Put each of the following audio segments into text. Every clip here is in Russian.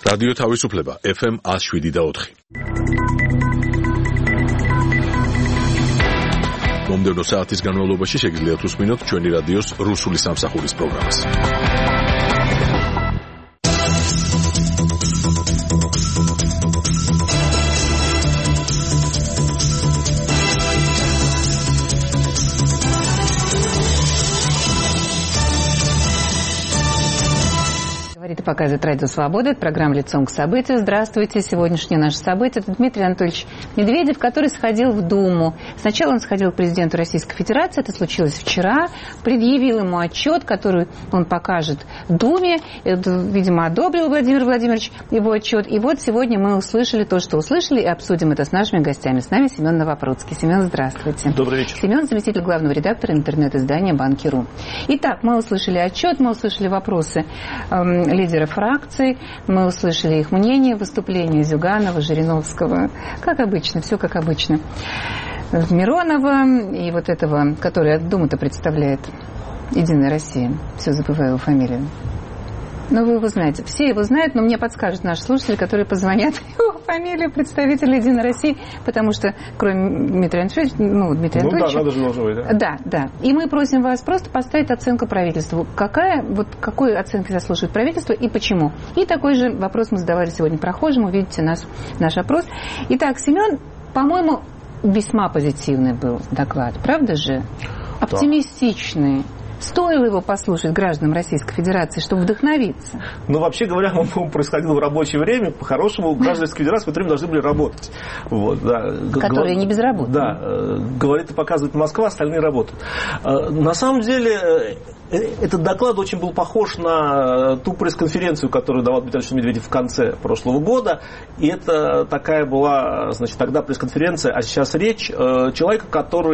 რადიო თავისუფლება FM 107.4. მომდევნო საათის განმავლობაში შეგიძლიათ უსმინოთ ჩვენი რადიოს რუსული სამსახურის პროგრამას. Показывает Радио Свобода. Это программа «Лицом к событию». Здравствуйте. Сегодняшнее наше событие – это Дмитрий Анатольевич Медведев, который сходил в Думу. Сначала он сходил к президенту Российской Федерации. Это случилось вчера. Предъявил ему отчет, который он покажет Думе. Это, видимо, одобрил Владимир Владимирович его отчет. И вот сегодня мы услышали то, что услышали, и обсудим это с нашими гостями. С нами Семен Новопрудский. Семен, здравствуйте. Добрый вечер. Семен, заместитель главного редактора интернет-издания «Банки.ру». Итак, мы услышали отчет, мы услышали вопросы лидеров фракций, мы услышали их мнение, выступления Зюганова, Жириновского, как обычно, все как обычно. Миронова и вот этого, который Думу-то представляет «Единая Россия». Все забываю его фамилию. Но вы его знаете. Все его знают, но мне подскажут наши слушатели, которые позвонят его фамилию представителя «Единой России», потому что, кроме Дмитрия Анатольевича, Дмитрия Анатольевича... да, надо же должно быть, да? Да. И мы просим вас просто поставить оценку правительству. Какой оценки заслуживает правительство и почему? И такой же вопрос мы задавали сегодня прохожим. Увидите наш опрос. Итак, Семен, по-моему, весьма позитивный был доклад. Правда же? Оптимистичный. Стоило его послушать гражданам Российской Федерации, чтобы вдохновиться? Вообще говоря, он происходил в рабочее время. По-хорошему, граждане Российской Федерации в это время должны были работать. Которые не безработные. Да. Говорит и показывает Москва, остальные работают. На самом деле, этот доклад очень был похож на ту пресс-конференцию, которую давал Дмитрий Анатольевич Медведев в конце прошлого года. И это такая была, тогда пресс-конференция, а сейчас речь человека,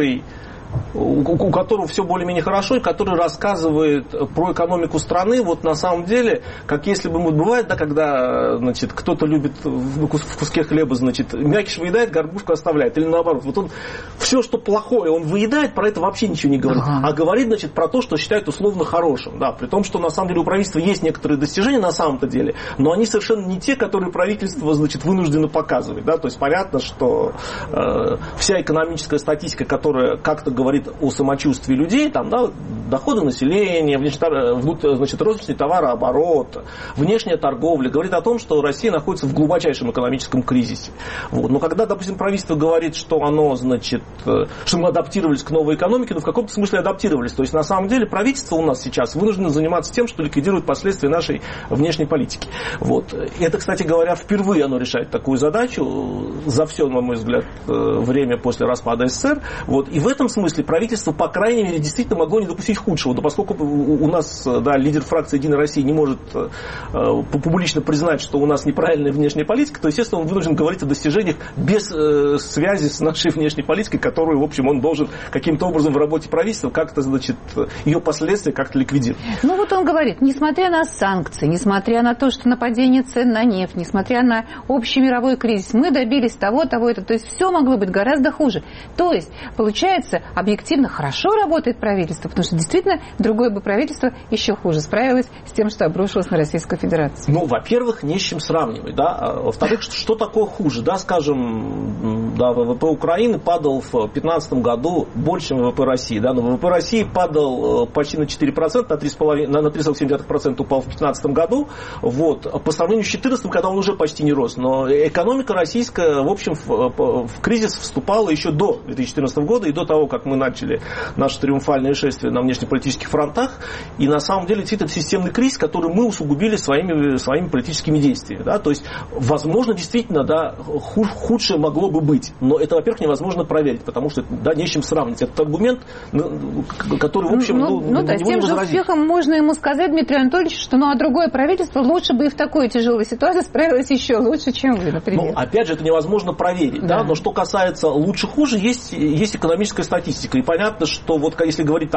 у которого все более-менее хорошо, и который рассказывает про экономику страны, на самом деле, как если бы бывает, когда, кто-то любит в куске хлеба, мякиш выедает, горбушку оставляет, или наоборот. Он все, что плохое, он выедает, про это вообще ничего не говорит, а говорит, про то, что считает условно хорошим, да, при том, что на самом деле у правительства есть некоторые достижения на самом-то деле, но они совершенно не те, которые правительство, вынуждено показывать, да, то есть понятно, что вся экономическая статистика, которая как-то говорит о самочувствии людей, доходы населения, розничный товарооборот, внешняя торговля, говорит о том, что Россия находится в глубочайшем экономическом кризисе. Но когда, допустим, правительство говорит, что что мы адаптировались к новой экономике, в каком-то смысле адаптировались. То есть, на самом деле, правительство у нас сейчас вынуждено заниматься тем, что ликвидирует последствия нашей внешней политики. Это, кстати говоря, впервые оно решает такую задачу за все, на мой взгляд, время после распада СССР. И в этом смысле правительство, по крайней мере, действительно могло не допустить худшего. Поскольку у нас, лидер фракции «Единая Россия» не может публично признать, что у нас неправильная внешняя политика, то, естественно, он вынужден говорить о достижениях без связи с нашей внешней политикой, которую, в общем, он должен каким-то образом в работе правительства как-то, ее последствия как-то ликвидировать. Он говорит, несмотря на санкции, несмотря на то, что нападение цен на нефть, несмотря на общий мировой кризис, мы добились того, это. То есть, все могло быть гораздо хуже. То есть, получается, объективно хорошо работает правительство, потому что действительно другое бы правительство еще хуже справилось с тем, что обрушилось на Российскую Федерацию. Во-первых, не с чем сравнивать, да. Во-вторых, что такое хуже, да, скажем, ВВП Украины падал в 2015 году больше, чем ВВП России, да, но ВВП России падал почти на 4%, на 3,7% упал в 2015 году, по сравнению с 2014, когда он уже почти не рос, но экономика российская, в общем, в кризис вступала еще до 2014 года и до того, как мы начали наше триумфальное шествие на внешнеполитических фронтах. И на самом деле это системный кризис, который мы усугубили своими политическими действиями. Да? То есть, возможно, действительно, худшее могло бы быть. Но это, во-первых, невозможно проверить, потому что не с чем сравнить. Это аргумент, который, в общем, с тем же успехом можно ему сказать, Дмитрию Анатольевичу, что другое правительство лучше бы и в такой тяжелой ситуации справилось еще лучше, чем вы, например. Опять же, это невозможно проверить. Да? Но что касается лучше-хуже, есть экономическая статистика. И понятно, что если говорить людям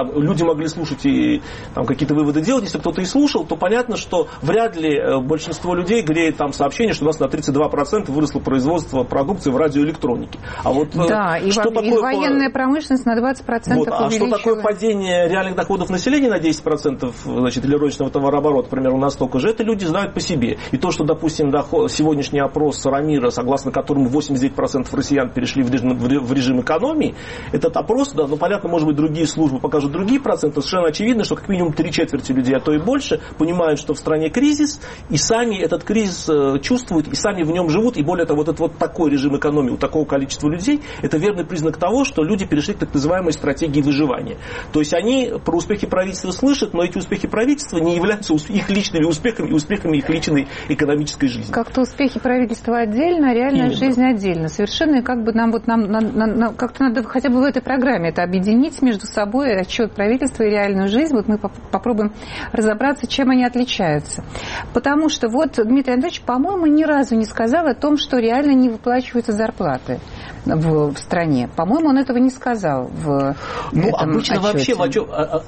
могли слушать и там какие-то выводы делать. Если кто-то и слушал, то понятно, что вряд ли большинство людей греет там сообщение, что у нас на 32% выросло производство продукции в радиоэлектронике. А вот да, и военная промышленность на 20% вот, а что такое падение реальных доходов населения на 10%, значит, или розничного товарооборота, примерно настолько же, это люди знают по себе. И то, что, допустим, сегодняшний опрос Рамира, согласно которому 89% россиян перешли в режим экономии, этот опрос, да, ну, понятно, может быть, другие службы покажут другие проценты, совершенно очевидно, что как минимум 3/4 людей, а то и больше, понимают, что в стране кризис, и сами этот кризис чувствуют, и сами в нем живут, и более того, вот этот вот такой режим экономии у такого количества людей, это верный признак того, что люди перешли к так называемой стратегии выживания. То есть они про успехи правительства слышат, но эти успехи правительства не являются их личными успехами и успехами их личной экономической жизни. Как-то успехи правительства отдельно, а реальная жизнь отдельно. Совершенно, и как бы нам как-то надо хотя бы в этой программе это объединить между собой, отчет правительства и реальную жизнь. Вот мы попробуем разобраться, чем они отличаются. Потому что вот Дмитрий Анатольевич, по-моему, ни разу не сказал о том, что реально не выплачиваются зарплаты в стране. По-моему, он этого не сказал в этом обычно отчете. Вообще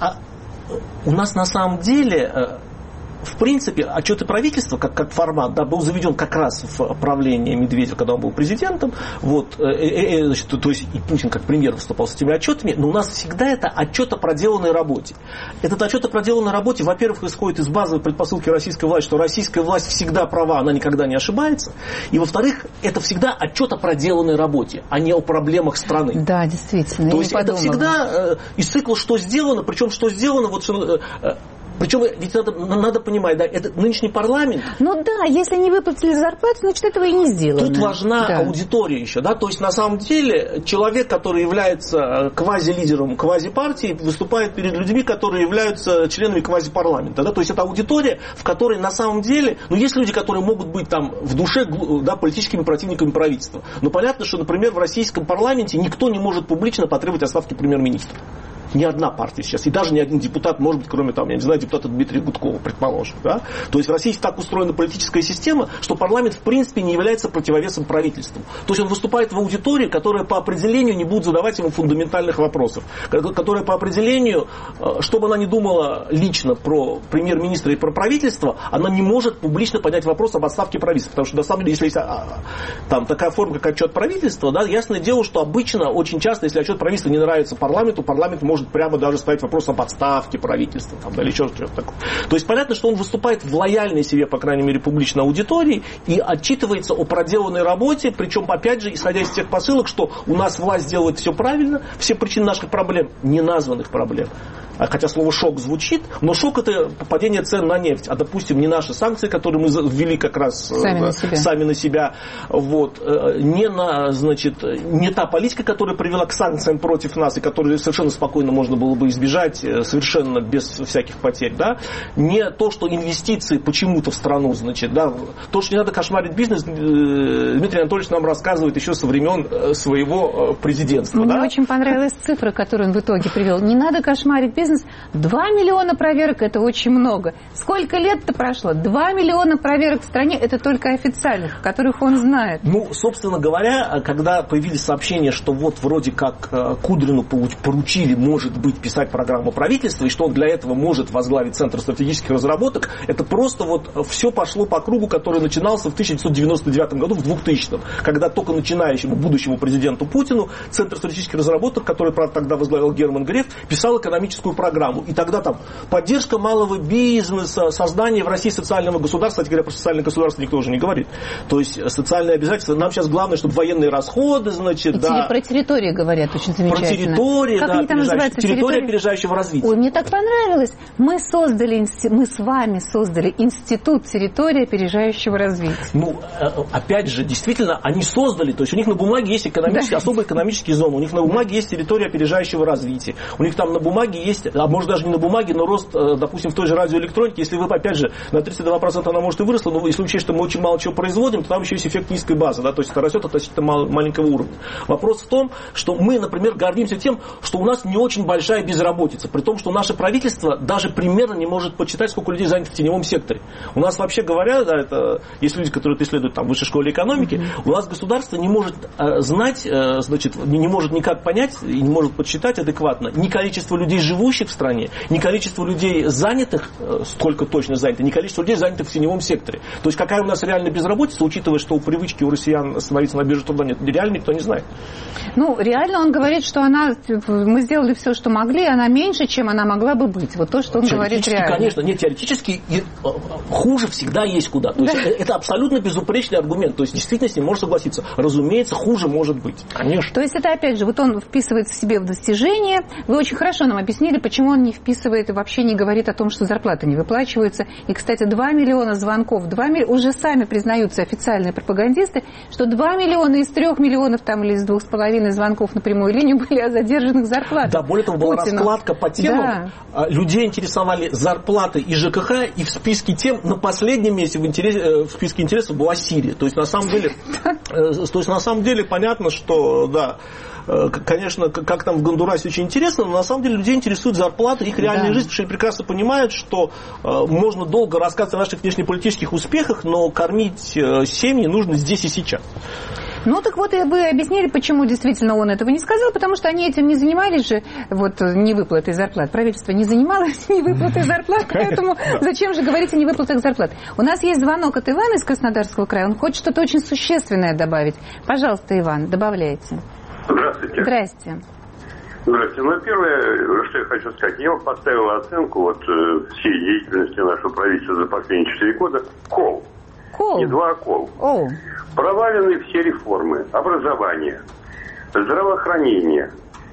у нас на самом деле, в принципе, отчеты правительства, как формат, да, был заведен как раз в правлении Медведева, когда он был президентом. Вот, значит, то есть и Путин как премьер выступал с этими отчетами, но у нас всегда это отчет о проделанной работе. Этот отчет о проделанной работе, во-первых, исходит из базовой предпосылки российской власти, что российская власть всегда права, она никогда не ошибается. И, во-вторых, это всегда отчет о проделанной работе, а не о проблемах страны. Да, действительно. То есть это всегда из цикла «что сделано», причем «что сделано», вот причем ведь надо понимать, да, это нынешний парламент. Ну да, если не выплатили зарплату, значит этого и не сделано. Тут важна аудитория еще, да, то есть на самом деле человек, который является квази-лидером квази-партии, выступает перед людьми, которые являются членами квази-парламента, да, то есть это аудитория, в которой на самом деле, ну есть люди, которые могут быть там в душе, да, политическими противниками правительства, но понятно, что, например, в российском парламенте никто не может публично потребовать отставки премьер-министра. Ни одна партия сейчас, и даже ни один депутат, может быть, кроме там, я не знаю, депутата Дмитрия Гудкова, предположим. Да? То есть в России так устроена политическая система, что парламент в принципе не является противовесом правительству. То есть он выступает в аудитории, которая по определению не будет задавать ему фундаментальных вопросов, которая по определению, что бы она ни думала лично про премьер-министра и про правительство, она не может публично поднять вопрос об отставке правительства. Потому что на самом деле, если есть там такая форма, как отчет правительства, да, ясное дело, что обычно, очень часто, если отчет правительства не нравится парламенту, парламент может прямо даже ставить вопрос об отставке правительства там, да, или еще что-то такое. То есть понятно, что он выступает в лояльной себе, по крайней мере, публичной аудитории и отчитывается о проделанной работе, причем, опять же, исходя из тех посылок, что у нас власть делает все правильно, все причины наших проблем, неназванных проблем. Хотя слово «шок» звучит, но шок – это падение цен на нефть. А, допустим, не наши санкции, которые мы ввели как раз сами на себя. Вот. Не та политика, которая привела к санкциям против нас, и которую совершенно спокойно можно было бы избежать, совершенно без всяких потерь. Да? Не то, что инвестиции почему-то в страну, значит, да? То, что не надо кошмарить бизнес, Дмитрий Анатольевич нам рассказывает еще со времен своего президентства. Мне очень понравилась цифра, которую он в итоге привел. Не надо кошмарить бизнес. 2 миллиона проверок – это очень много. Сколько лет-то прошло? 2 миллиона проверок в стране – это только официальных, которых он знает. Ну, собственно говоря, когда появились сообщения, что вот вроде как Кудрину поручили, может быть, писать программу правительства, и что он для этого может возглавить Центр стратегических разработок, это просто вот все пошло по кругу, который начинался в 1999 году, в 2000-м, когда только начинающему будущему президенту Путину Центр стратегических разработок, который, правда, тогда возглавил Герман Греф, писал экономическую программу. И тогда там поддержка малого бизнеса, создание в России социального государства, кстати говоря, про социальное государство никто уже не говорит. То есть социальные обязательства. Нам сейчас главное, чтобы военные расходы, значит, и да. Про территорию говорят очень замечательно. Про территорию, как да, они там называются? Территория опережающего развития. Ой, мне так понравилось. Мы с вами создали институт территории опережающего развития. Ну, опять же, действительно, они создали, то есть у них на бумаге есть особые экономические зоны, у них на бумаге есть территория опережающего развития, у них там на бумаге есть, а может даже не на бумаге, но рост, допустим, в той же радиоэлектронике, если вы, опять же, на 32% она может и выросла, но если учесть, что мы очень мало чего производим, то там еще есть эффект низкой базы, да, то есть это растет относительно маленького уровня. Вопрос в том, что мы, например, гордимся тем, что у нас не очень большая безработица, при том, что наше правительство даже примерно не может подсчитать, сколько людей занято в теневом секторе. У нас, вообще говоря, да, это есть люди, которые это исследуют там, в высшей школе экономики, у нас государство не может знать, значит, не может никак понять и не может подсчитать адекватно ни количество людей, живущих безработающих в стране, ни количество людей занятых, сколько точно занято, ни количество людей занятых в теневом секторе. То есть какая у нас реальная безработица, учитывая, что у привычки у россиян остановиться на бирже труда нет, реально никто не знает. Ну, реально он говорит, что мы сделали все, что могли, она меньше, чем она могла бы быть. Вот то, что он говорит реально. Конечно, нет, теоретически хуже всегда есть куда. То есть это абсолютно безупречный аргумент. То есть действительно с ним можно согласиться. Разумеется, хуже может быть. Конечно. То есть это опять же, вот он вписывает в себе в достижения. Вы очень хорошо нам объяснили, почему он не вписывает и вообще не говорит о том, что зарплаты не выплачиваются. И, кстати, 2 миллиона звонков, уже сами признаются официальные пропагандисты, что 2 миллиона из 3 миллионов там, или из 2,5 звонков на прямую линию были о задержанных зарплатах. Да, более того, была раскладка по темам. Да. Людей интересовали зарплаты и ЖКХ, и в списке тем на последнем месте в списке интересов была Сирия. То есть на самом деле понятно, что да. Конечно, как там в Гондурасе очень интересно, но на самом деле людей интересует зарплата, их реальная жизнь, потому что они прекрасно понимают, что можно долго рассказывать о наших внешнеполитических успехах, но кормить семьи нужно здесь и сейчас. Ну, так вот, и вы объяснили, почему действительно он этого не сказал, потому что они этим не занимались же, вот, невыплатой зарплат. Правительство не занималось невыплатой зарплат, поэтому зачем же говорить о невыплатах зарплат? У нас есть звонок от Ивана из Краснодарского края, он хочет что-то очень существенное добавить. Пожалуйста, Иван, добавляйте. Здравствуйте. Здрасте. Здравствуйте. Ну, первое, что я хочу сказать, я поставил оценку всей деятельности нашего правительства за последние 4 года. Кол. Не 2, а кол. Провалены все реформы. Образование, здравоохранение,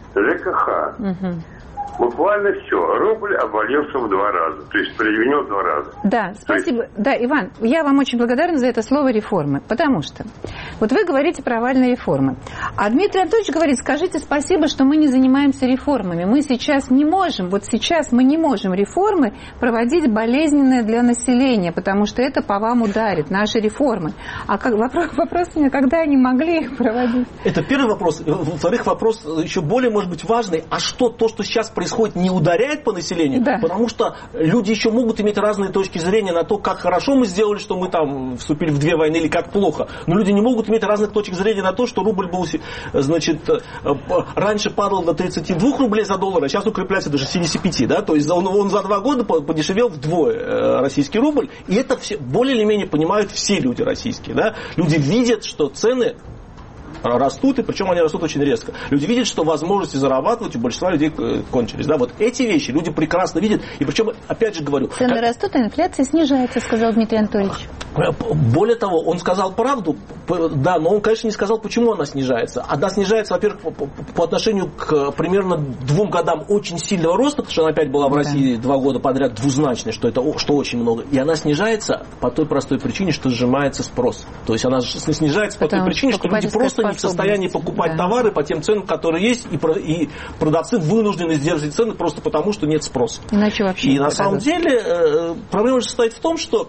ЖКХ. Буквально все. Рубль обвалился в 2 раза. То есть переменил в 2 раза. Да, спасибо. Да, Иван, я вам очень благодарна за это слово реформы. Потому что вот вы говорите провальные реформы. А Дмитрий Анатольевич говорит, скажите спасибо, что мы не занимаемся реформами. Мы сейчас не можем, мы не можем реформы проводить болезненные для населения, потому что это по вам ударит, наши реформы. А вопрос у меня, когда они могли их проводить? Это первый вопрос. Во-вторых, вопрос еще более, может быть, важный. А что то, что сейчас происходит, не ударяет по населению? Да. Потому что люди еще могут иметь разные точки зрения на то, как хорошо мы сделали, что мы там вступили в 2 войны, или как плохо. Но люди не могут иметь разных точек зрения на то, что рубль был, значит, раньше падал до 32 рублей за доллар, а сейчас укрепляется до 65. Да? То есть он за 2 года подешевел вдвое, российский рубль. И это все, более или менее понимают все люди российские. Да? Люди видят, что цены растут, и причем они растут очень резко. Люди видят, что возможности зарабатывать у большинства людей кончились. Да, вот эти вещи люди прекрасно видят. И причем, опять же говорю... Цены растут, а инфляция снижается, сказал Дмитрий Анатольевич. Более того, он сказал правду, да, но он, конечно, не сказал, почему она снижается. Она снижается, во-первых, по отношению к примерно 2 годам очень сильного роста, потому что она опять была в России 2 года подряд двузначной, что очень много. И она снижается по той простой причине, что сжимается спрос. То есть она снижается по той причине, что люди просто не в состоянии покупать товары по тем ценам, которые есть, и продавцы вынуждены сдерживать цены просто потому, что нет спроса. Иначе вообще и на самом деле проблема состоит в том, что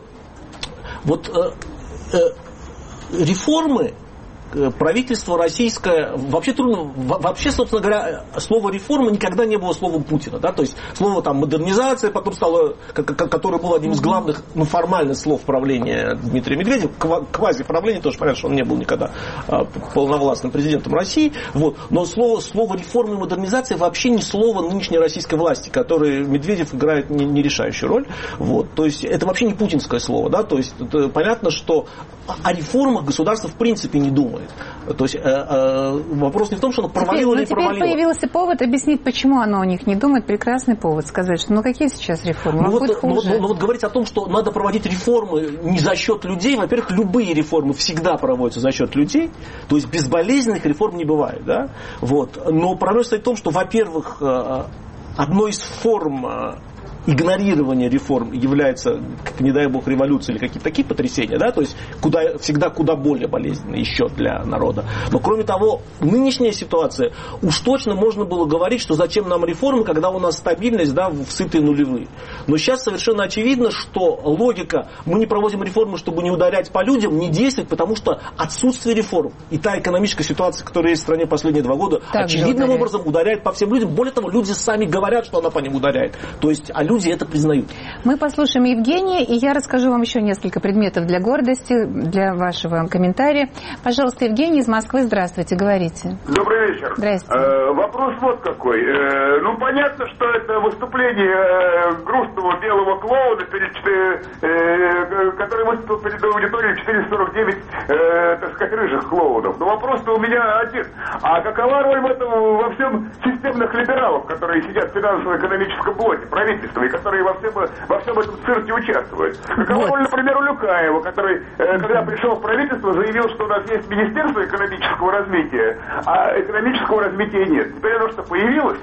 вот реформы правительство российское, вообще трудно, вообще, собственно говоря, слово реформа никогда не было словом Путина, да, то есть слово там модернизация потом стало, которое было одним из главных, формальных слов правления Дмитрия Медведева, квазиправление, тоже понятно, что он не был никогда полновластным президентом России, вот, но слово реформа и модернизация вообще не слово нынешней российской власти, которое Медведев играет не решающую роль, вот, то есть это вообще не путинское слово, да, то есть понятно, что о реформах государство в принципе не думает. То есть вопрос не в том, что оно провалило или не провалило. Теперь появился повод объяснить, почему оно о них не думает. Прекрасный повод сказать, что какие сейчас реформы? Вот говорить о том, что надо проводить реформы не за счет людей. Во-первых, любые реформы всегда проводятся за счет людей. То есть безболезненных реформ не бывает. Да? Вот. Но проблема состоит в том, что, во-первых, одной из форм игнорирование реформ является, не дай бог, революцией или какие-то такие потрясения, да, то есть всегда куда более болезненные еще для народа. Но кроме того, нынешняя ситуация, уж точно можно было говорить, что зачем нам реформы, когда у нас стабильность, да, в сытые нулевые. Но сейчас совершенно очевидно, что логика «мы не проводим реформы, чтобы не ударять по людям» не действует, потому что отсутствие реформ и та экономическая ситуация, которая есть в стране последние 2 года, очевидным образом ударяет по всем людям. Более того, люди сами говорят, что она по ним ударяет. То есть, люди это признают. Мы послушаем Евгения, и я расскажу вам еще несколько предметов для гордости, для вашего комментария. Пожалуйста, Евгений из Москвы, здравствуйте, говорите. Добрый вечер. Здравствуйте. Вопрос вот какой. Ну, понятно, что это выступление грустного белого клоуна, который выступил перед аудиторией 449, так сказать, рыжих клоунов. Но вопрос-то у меня один. А какова роль в этом во всем системных либералов, которые сидят в финансово-экономическом блоке правительства и которые во всем этом цирке участвуют? Какова роль, например, у Люкаева, который, когда пришел в правительство, заявил, что у нас есть Министерство экономического развития, а экономического развития нет. Теперь оно что, появилось?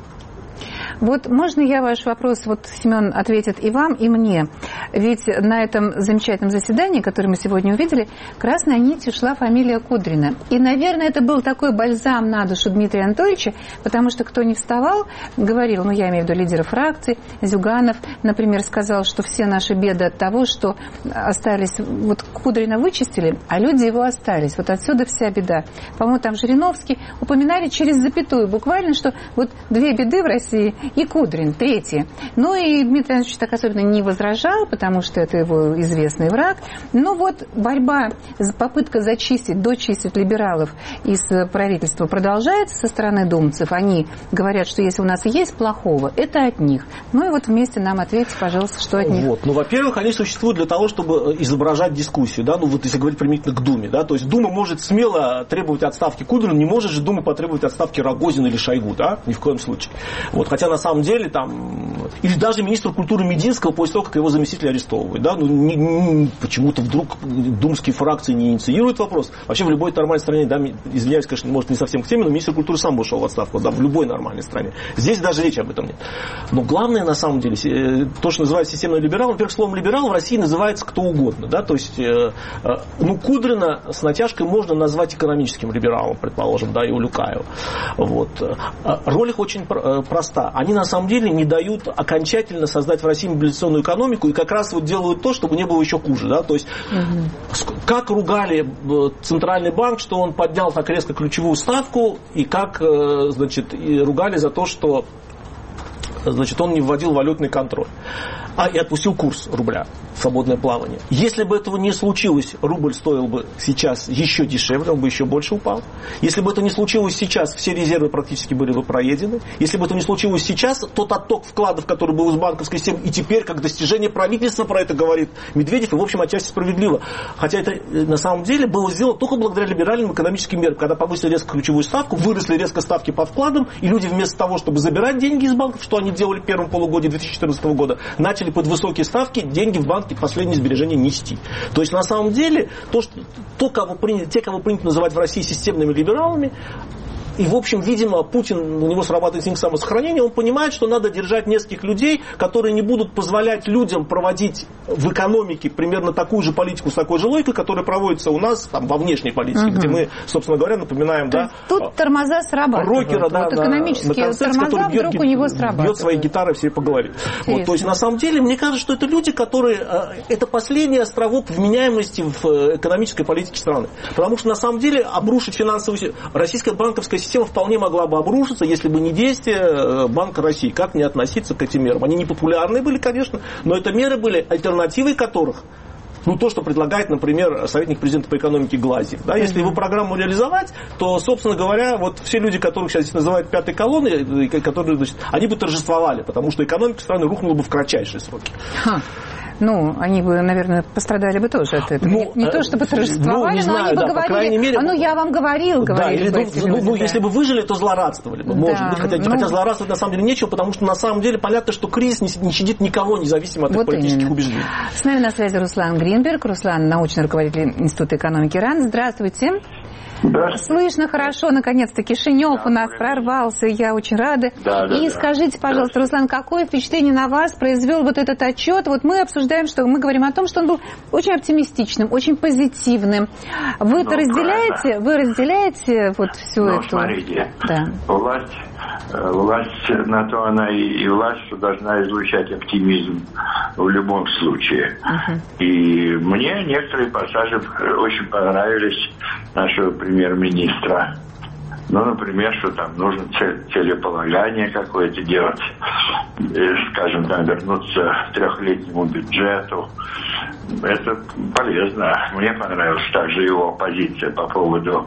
Вот можно я ваш вопрос, вот Семен ответит и вам, и мне. Ведь на этом замечательном заседании, которое мы сегодня увидели, красной нитью шла фамилия Кудрина. И, наверное, это был такой бальзам на душу Дмитрия Анатольевича, потому что кто не вставал, говорил, ну, я имею в виду лидера фракции, Зюганов, например, сказал, что все наши беды от того, что остались, вот Кудрина вычистили, а люди его остались. Вот отсюда вся беда. По-моему, там Жириновский упоминали через запятую буквально, что вот две беды в России – и Кудрин, третий. Ну и Дмитрий Анатольевич так особенно не возражал, потому что это его известный враг. Но вот борьба, попытка зачистить, дочистить либералов из правительства продолжается со стороны думцев. Они говорят, что если у нас есть плохого, это от них. Ну и вот вместе нам ответьте, пожалуйста, что от них. Вот. Ну, во-первых, они существуют для того, чтобы изображать дискуссию. Да? Ну, вот если говорить применительно к Думе. Да? То есть Дума может смело требовать отставки Кудрина, не может же Дума потребовать отставки Рогозина или Шойгу. Да? Ни в коем случае. Вот. Хотя на самом деле там, или даже министру культуры Мединского после того, как его заместитель арестовывают, да, ну, почему-то вдруг думские фракции не инициируют вопрос. Вообще в любой нормальной стране, да, извиняюсь, конечно, может не совсем к теме, но министр культуры сам бы ушел в отставку, да, в любой нормальной стране. Здесь даже речи об этом нет. Но главное на самом деле, то, что называется системный либерал, во-первых, словом либерал в России называется кто угодно, да, то есть, ну, Кудрина с натяжкой можно назвать экономическим либералом, предположим, да, и у Люкаева. Вот. Роль их очень проста. Они на самом деле не дают окончательно создать в России мобилизационную экономику и как раз вот делают то, чтобы не было еще хуже. Да? То есть, как ругали Центральный банк, что он поднял так резко ключевую ставку, и как, значит, и ругали за то, что, значит, он не вводил валютный контроль. И отпустил курс рубля в свободное плавание. Если бы этого не случилось, рубль стоил бы сейчас еще дешевле, он бы еще больше упал. Если бы это не случилось сейчас, все резервы практически были бы проедены. Если бы это не случилось сейчас, тот отток вкладов, который был из банковской системы, и теперь, как достижение правительства, про это говорит Медведев, и, в общем, отчасти справедливо. Хотя это, на самом деле, было сделано только благодаря либеральным экономическим мерам. Когда повысили резко ключевую ставку, выросли резко ставки по вкладам, и люди вместо того, чтобы забирать деньги из банков, что они делали в первом полугодии 2014 года, начали под высокие ставки деньги в банке последние сбережения нести. То есть, на самом деле, те, кого принято называть в России системными либералами, и, в общем, видимо, Путин, у него срабатывает инстинкт самосохранения, он понимает, что надо держать нескольких людей, которые не будут позволять людям проводить в экономике примерно такую же политику с такой же логикой, которая проводится у нас там, во внешней политике, где мы, собственно говоря, напоминаем, да, тут тормоза срабатывают. Рокера, да, вот экономические тормоза вдруг у него срабатывают. Бьет своей гитарой все по голове. Вот, то есть, на самом деле, мне кажется, что это люди, которые... Это последний островок вменяемости в экономической политике страны. Потому что, на самом деле, обрушить финансовую... Российская банковская система вполне могла бы обрушиться, если бы не действия Банка России. Как не относиться к этим мерам? Они не популярные были, конечно, но это меры были, альтернативой которых, ну, то, что предлагает, например, советник президента по экономике Глазьев. Да, если его программу реализовать, то, собственно говоря, вот все люди, которых сейчас здесь называют пятой колонной, которые, значит, они бы торжествовали, потому что экономика страны рухнула бы в кратчайшие сроки. Ну, они бы, наверное, пострадали бы тоже от этого. Ну, не то, чтобы торжествовали, но они бы говорили, мере, я вам говорил, говорили бы. Если бы выжили, то злорадствовали бы, может быть, хотя злорадствовать на самом деле нечего, потому что на самом деле понятно, что кризис не щадит никого, независимо от их политических убеждений. С нами на связи Руслан Гринберг. Руслан, научный руководитель Института экономики РАН. Здравствуйте. Да. Слышно хорошо, наконец-то Кишинев у нас прорвался, я очень рада. Скажите, пожалуйста, Руслан, какое впечатление на вас произвел вот этот отчет? Вот мы обсуждаем, что мы говорим о том, что он был очень оптимистичным, очень позитивным. Вы это разделяете? Вы разделяете вот всю эту... Смотрите, власть на то она и власть, что должна излучать оптимизм в любом случае. И мне некоторые пассажи очень понравились нашего премьер-министра. Ну, например, что там нужно целеполагание какое-то делать. скажем, вернуться к трехлетнему бюджету. Это полезно. Мне понравилась также его позиция по поводу,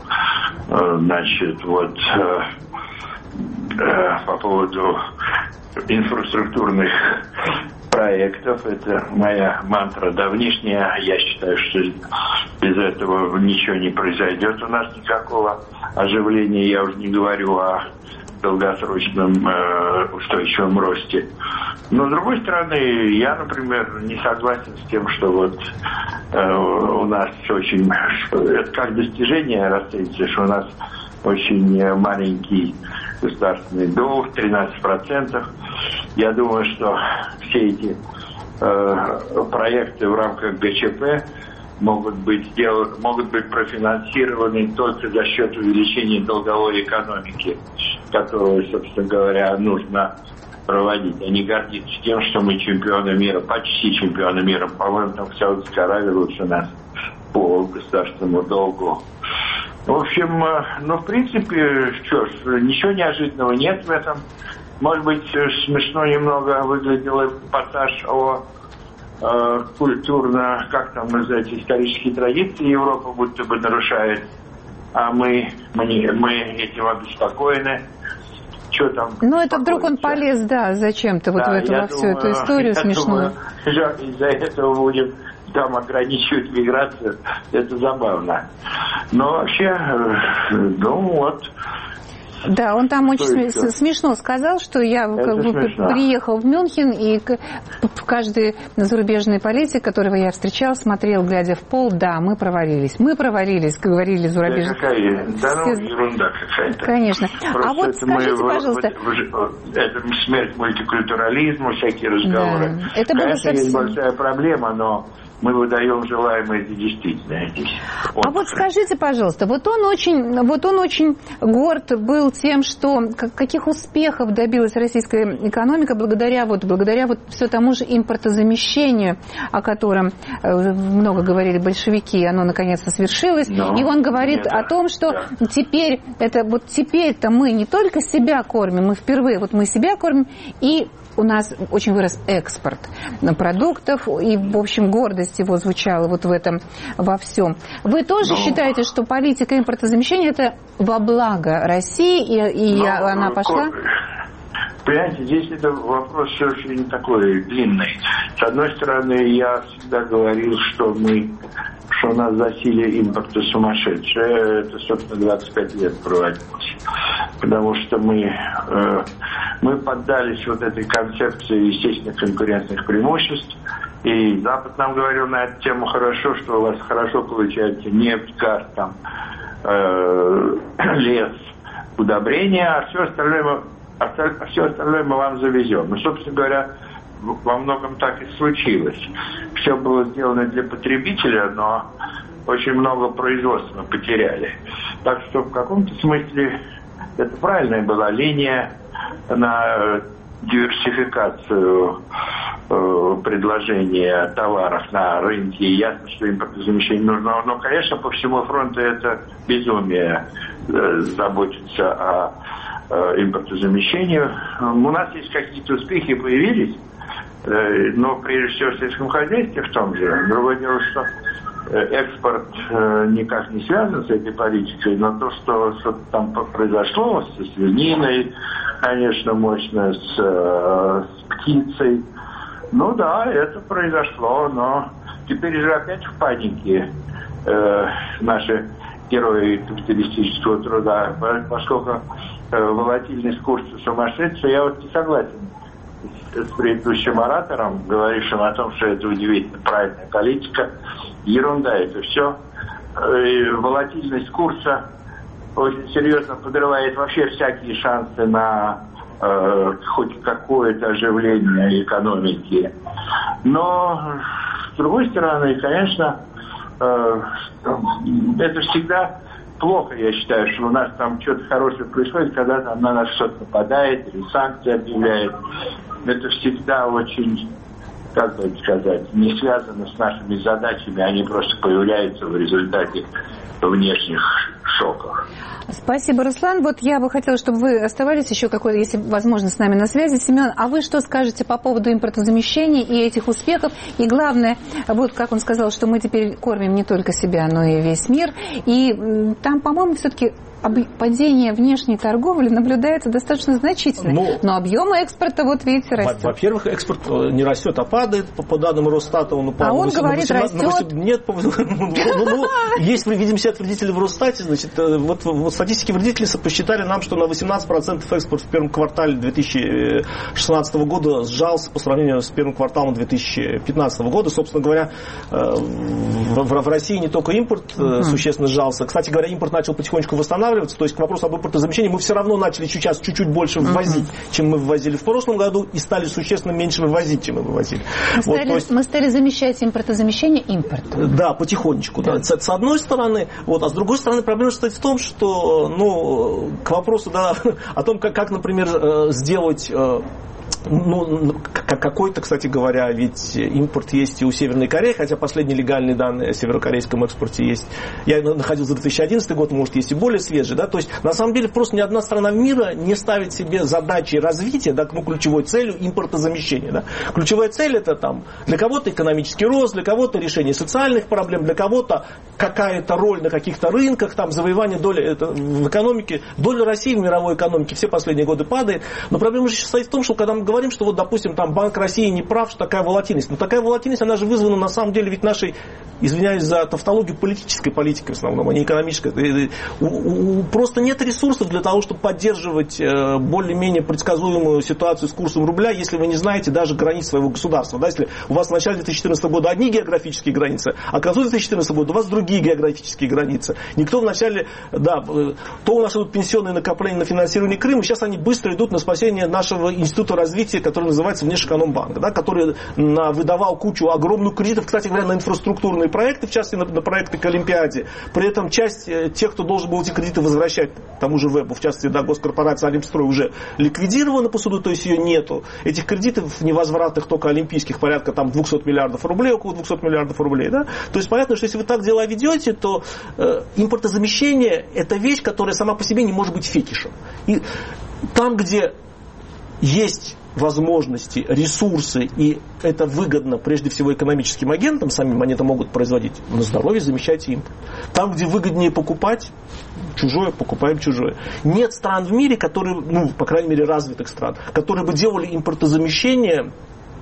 по поводу инфраструктурных проектов. Это моя мантра давнишняя. Я считаю, что без этого ничего не произойдет у нас, никакого оживления. Я уже не говорю о долгосрочном устойчивом росте. Но, с другой стороны, я, например, не согласен с тем, что у нас очень... Это как достижение расценивается, что у нас очень маленький государственный долг, 13%. Я думаю, что все эти проекты в рамках ГЧП могут быть профинансированы только за счет увеличения долговой экономики, которую, собственно говоря, нужно проводить. Они гордятся тем, что мы чемпионы мира, почти чемпионы мира. По-моему, там в Саудовской Аравии лучше нас по государственному долгу. В общем, в принципе, ничего неожиданного нет в этом. Может быть, смешно немного выглядел пассаж о культурно, как там называется, исторические традиции Европа будто бы нарушает, а мы этим обеспокоены. Что там? Это вдруг он полез, зачем-то во всю эту историю смешную. Из-за этого будем там ограничивать миграцию, это забавно. Но вообще, Да, он там очень смешно сказал, что я приехал в Мюнхен, и каждый зарубежный политик, которого я встречал, смотрел, глядя в пол, мы провалились, говорили зарубежные. Ерунда какая-то. Конечно. Просто скажите, пожалуйста. Это смерть мультикультурализма, всякие разговоры. Да. Это было конечно, есть большая проблема, но мы выдаем желаемое за действительное. Скажите, пожалуйста, он очень горд был тем, что каких успехов добилась российская экономика благодаря все тому же импортозамещению, о котором много говорили большевики, оно наконец-то свершилось. И он говорит о том, что теперь-то мы не только себя кормим, мы впервые мы себя кормим, и у нас очень вырос экспорт продуктов, и, в общем, гордость его звучала в этом во всем. Вы тоже считаете, что политика импортозамещения – это во благо России, и она пошла? Понимаете, здесь это вопрос очень такой длинный. С одной стороны, я всегда говорил, что у нас засилие импорта сумасшедшее. Это, собственно, 25 лет проводилось. Потому что мы поддались этой концепции естественных конкурентных преимуществ. И Запад нам говорил на эту тему хорошо, что у вас хорошо получается нефть, газ, лес, удобрения, а все остальное мы вам завезем. И, собственно говоря, во многом так и случилось. Все было сделано для потребителя, но очень много производства мы потеряли. Так что в каком-то смысле это правильная была линия на диверсификацию предложения товаров на рынке. Ясно, что импортозамещение нужно. Но, конечно, по всему фронту это безумие заботиться о импортозамещении. У нас есть какие-то успехи появились, но прежде всего в сельском хозяйстве в том же. Другое дело, что экспорт никак не связан с этой политикой, но то, что там произошло со свининой, конечно, мощно с птицей, это произошло, но теперь же опять в панике наши герои капиталистического труда, поскольку волатильность курса сумасшедшая. Я не согласен с предыдущим оратором, говорившим о том, что это удивительно правильная политика. Ерунда это все. Волатильность курса очень серьезно подрывает вообще всякие шансы на хоть какое-то оживление экономики. Но, с другой стороны, конечно, это всегда плохо, я считаю, что у нас там что-то хорошее происходит, когда там на нас что-то нападает или санкции объявляет. Это всегда очень, как бы сказать, не связано с нашими задачами, они просто появляются в результате внешних шоков. Спасибо, Руслан. Вот я бы хотела, чтобы вы оставались еще какой-то, если возможно, с нами на связи. Семен, а вы что скажете по поводу импортозамещения и этих успехов? И главное, вот как он сказал, что мы теперь кормим не только себя, но и весь мир. И там, по-моему, все-таки падение внешней торговли наблюдается достаточно значительно. Но объемы экспорта, вот видите, растет. Во-первых, экспорт не растет, а падает, по данным Росстата. Он упал. А он говорит, растет. Нет, есть, видим себя вредители в Росстате. Значит, вот статистики вредителей посчитали нам, что на 18% экспорт в первом квартале 2016 года сжался по сравнению с первым кварталом 2015 года. Собственно говоря, в России не только импорт существенно сжался. Кстати говоря, импорт начал потихонечку восстанавливаться. То есть к вопросу об импортозамещении мы все равно начали сейчас чуть-чуть больше ввозить, чем мы ввозили в прошлом году, и стали существенно меньше вывозить, чем мы вывозили. Мы стали замещать импортозамещение импортом. Да, потихонечку. Да. С одной стороны, а с другой стороны проблема состоит в том, что к вопросу о том, как, например, сделать... какой-то, кстати говоря, ведь импорт есть и у Северной Кореи, хотя последние легальные данные о северокорейском экспорте есть. Я находил за 2011 год, может, есть и более свежие. Да? То есть, на самом деле, просто ни одна страна мира не ставит себе задачи развития, ключевой целью импортозамещения. Да? Ключевая цель это для кого-то экономический рост, для кого-то решение социальных проблем, для кого-то какая-то роль на каких-то рынках, завоевание доли в экономике. Доля России в мировой экономике все последние годы падает. Но проблема же состоит в том, что когда мы говорим, что допустим, Банк России не прав, что такая волатильность. Но такая волатильность, она же вызвана на самом деле ведь нашей, извиняюсь за тавтологию, политической политикой в основном, а не экономической. Просто нет ресурсов для того, чтобы поддерживать более-менее предсказуемую ситуацию с курсом рубля, если вы не знаете даже границ своего государства. Да, если у вас в начале 2014 года одни географические границы, а к концу 2014 года у вас другие географические границы. Никто в начале, то у нас идут пенсионные накопления на финансирование Крыма, сейчас они быстро идут на спасение нашего института развития, который называется Внешэкономбанк, который выдавал кучу огромных кредитов, кстати говоря, на инфраструктурные проекты, в частности на проекты к Олимпиаде. При этом часть тех, кто должен был эти кредиты возвращать тому же ВЭБу, в частности, госкорпорация Олимпстрой уже ликвидирована по суду, то есть ее нету. Этих кредитов невозвратных только олимпийских порядка 200 миллиардов рублей, около 200 миллиардов рублей. Да? То есть понятно, что если вы так дела ведете, то импортозамещение это вещь, которая сама по себе не может быть фетишем. И там, где есть возможности, ресурсы, и это выгодно прежде всего экономическим агентам, самим они это могут производить, на здоровье замещайте импорт. Там, где выгоднее покупать чужое, покупаем чужое. Нет стран в мире, которые, по крайней мере, развитых стран, которые бы делали импортозамещение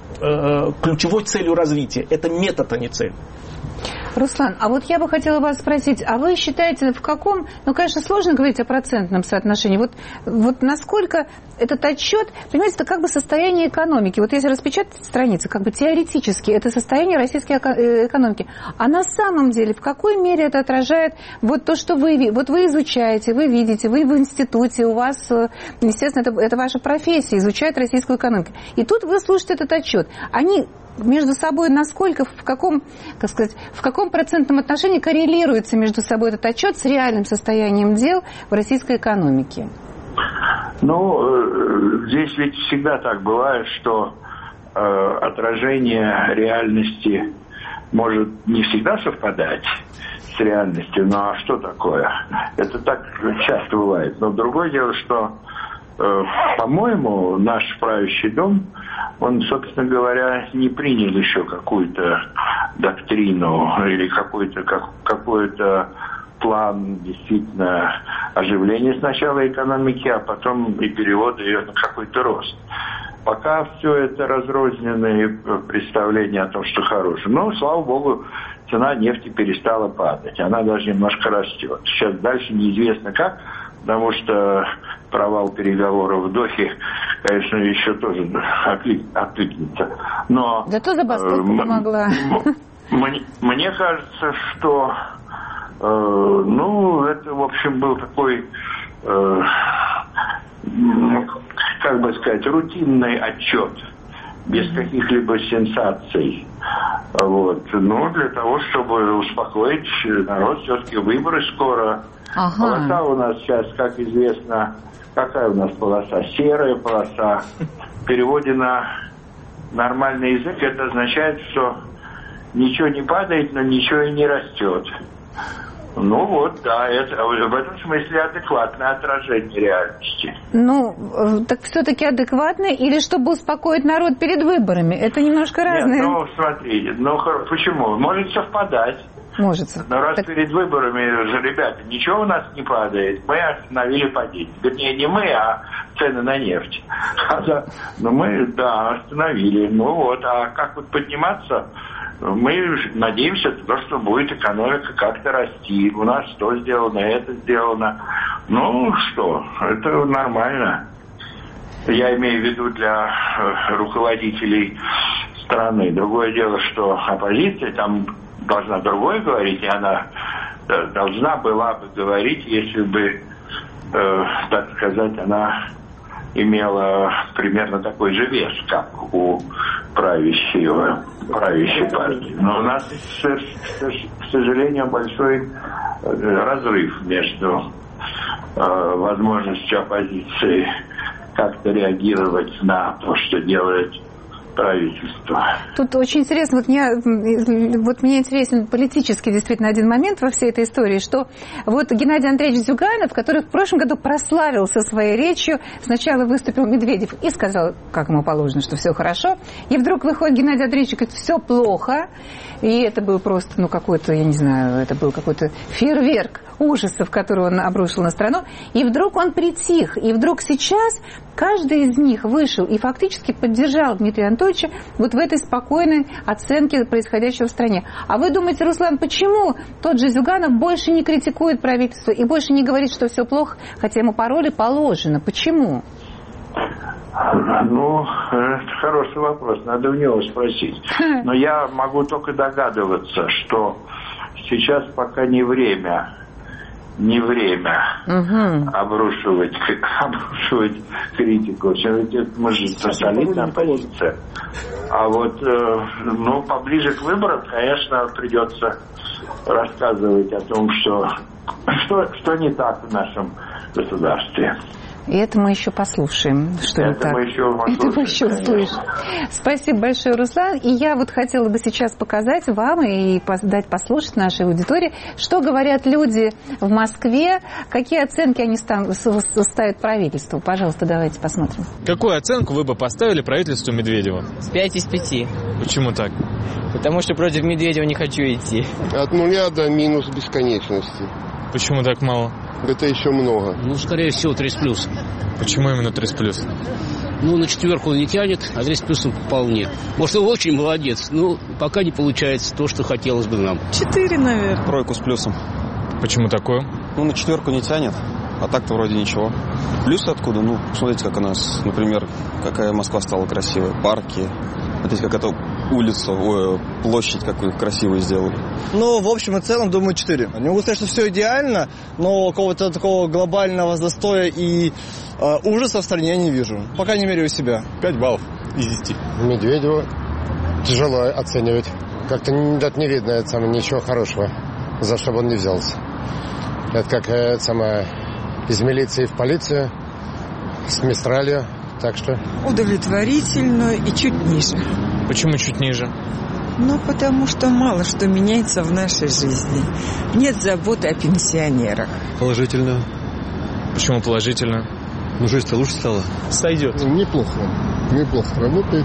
ключевой целью развития. Это метод, а не цель. Руслан, а вот я бы хотела вас спросить, а вы считаете, в каком, конечно, сложно говорить о процентном соотношении, вот насколько этот отчет, понимаете, это как бы состояние экономики. Вот если распечатать страницы, как бы теоретически, это состояние российской экономики. А на самом деле, в какой мере это отражает то, что вы изучаете, вы видите, вы в институте, у вас, естественно, это ваша профессия, изучать российскую экономику. И тут вы слушаете этот отчет. Они между собой насколько, в каком процентном отношении коррелируется между собой этот отчет с реальным состоянием дел в российской экономике? Здесь ведь всегда так бывает, что отражение реальности может не всегда совпадать с реальностью. Ну а что такое? Это так часто бывает. Но другое дело, что, по-моему, наш правящий дом, он, собственно говоря, не принял еще какую-то доктрину или какой-то план действительно оживления сначала экономики, а потом и перевода ее на какой-то рост. Пока все это разрозненные представления о том, что хорошее. Но, слава богу, цена нефти перестала падать. Она даже немножко растет. Сейчас дальше неизвестно как, потому что провал переговоров в Дохе, конечно, еще тоже откликнется. Но зато забастовка помогла. Мне кажется, что это, в общем, был такой, рутинный отчет, без каких-либо сенсаций. Но для того, чтобы успокоить народ, все-таки выборы скоро. Полоса у нас сейчас, как известно, какая у нас полоса? Серая полоса. В переводе на нормальный язык это означает, что ничего не падает, но ничего и не растет. Ну вот, да, это в этом смысле адекватное отражение реальности. Ну, так все-таки адекватное или чтобы успокоить народ перед выборами? Это немножко разное. Нет, ну, смотрите, почему? Может совпадать. Может. Но раз перед выборами же, ребята, ничего у нас не падает, мы остановили падение. Вернее, не мы, а цены на нефть. Но мы, да, остановили. Ну вот, а как вот подниматься? Мы надеемся, что будет экономика как-то расти. У нас то сделано, это сделано. Ну что, это нормально. Я имею в виду для руководителей страны. Другое дело, что оппозиция там должна другое говорить, и она должна была бы говорить, если бы, так сказать, она имела примерно такой же вес, как у правящей партии. Но у нас, к сожалению, большой разрыв между возможностью оппозиции как-то реагировать на то, что делает правительство. Тут очень интересно, мне интересен политический действительно один момент во всей этой истории, что вот Геннадий Андреевич Зюганов, который в прошлом году прославился своей речью, сначала выступил Медведев и сказал, как ему положено, что все хорошо, и вдруг выходит Геннадий Андреевич и говорит, все плохо, и это был просто, какой-то, я не знаю, это был какой-то фейерверк ужасов, который он обрушил на страну, и вдруг он притих, и вдруг сейчас каждый из них вышел и фактически поддержал Дмитрия Анатольевича вот в этой спокойной оценке происходящего в стране. А вы думаете, Руслан, почему тот же Зюганов больше не критикует правительство и больше не говорит, что все плохо, хотя ему пароли положено? Почему? Ну, это хороший вопрос, надо у него спросить. Но я могу только догадываться, что сейчас пока не время обрушивать критику. Все-таки мы же солидная оппозиция. А вот, поближе к выборам, конечно, придется рассказывать о том, что не так в нашем государстве. И это мы еще послушаем, что не так. Это мы еще услышим. Спасибо большое, Руслан. И я вот хотела бы сейчас показать вам и дать послушать нашей аудитории, что говорят люди в Москве, какие оценки они ставят правительству. Пожалуйста, давайте посмотрим. Какую оценку вы бы поставили правительству Медведева? 5 из 5. Почему так? Потому что против Медведева не хочу идти. От 0 до минус бесконечности. Почему так мало? Это еще много. Скорее всего, 3+. Почему именно 3+? На 4 он не тянет, а 3+ вполне. Может, он очень молодец, но пока не получается то, что хотелось бы нам. 4, наверное. 3 с плюсом. Почему такое? На 4 не тянет, а так-то вроде ничего. Плюсы откуда? Посмотрите, как у нас, например, какая Москва стала красивой. Парки. Смотрите, как это площадь какую красивую сделали. В общем и целом, думаю, 4. Не могу сказать, что все идеально, но какого-то такого глобального застоя и ужаса в стране я не вижу. По крайней мере, у себя. 5 баллов из 10. Медведева тяжело оценивать. Как-то не видно ничего хорошего, за что бы он не взялся. Это как из милиции в полицию, с Мистралью. Так что... Удовлетворительно и чуть ниже. Почему чуть ниже? Потому что мало что меняется в нашей жизни. Нет заботы о пенсионерах. Положительно. Почему положительно? Жизнь-то лучше стала. Сойдет. Неплохо работает.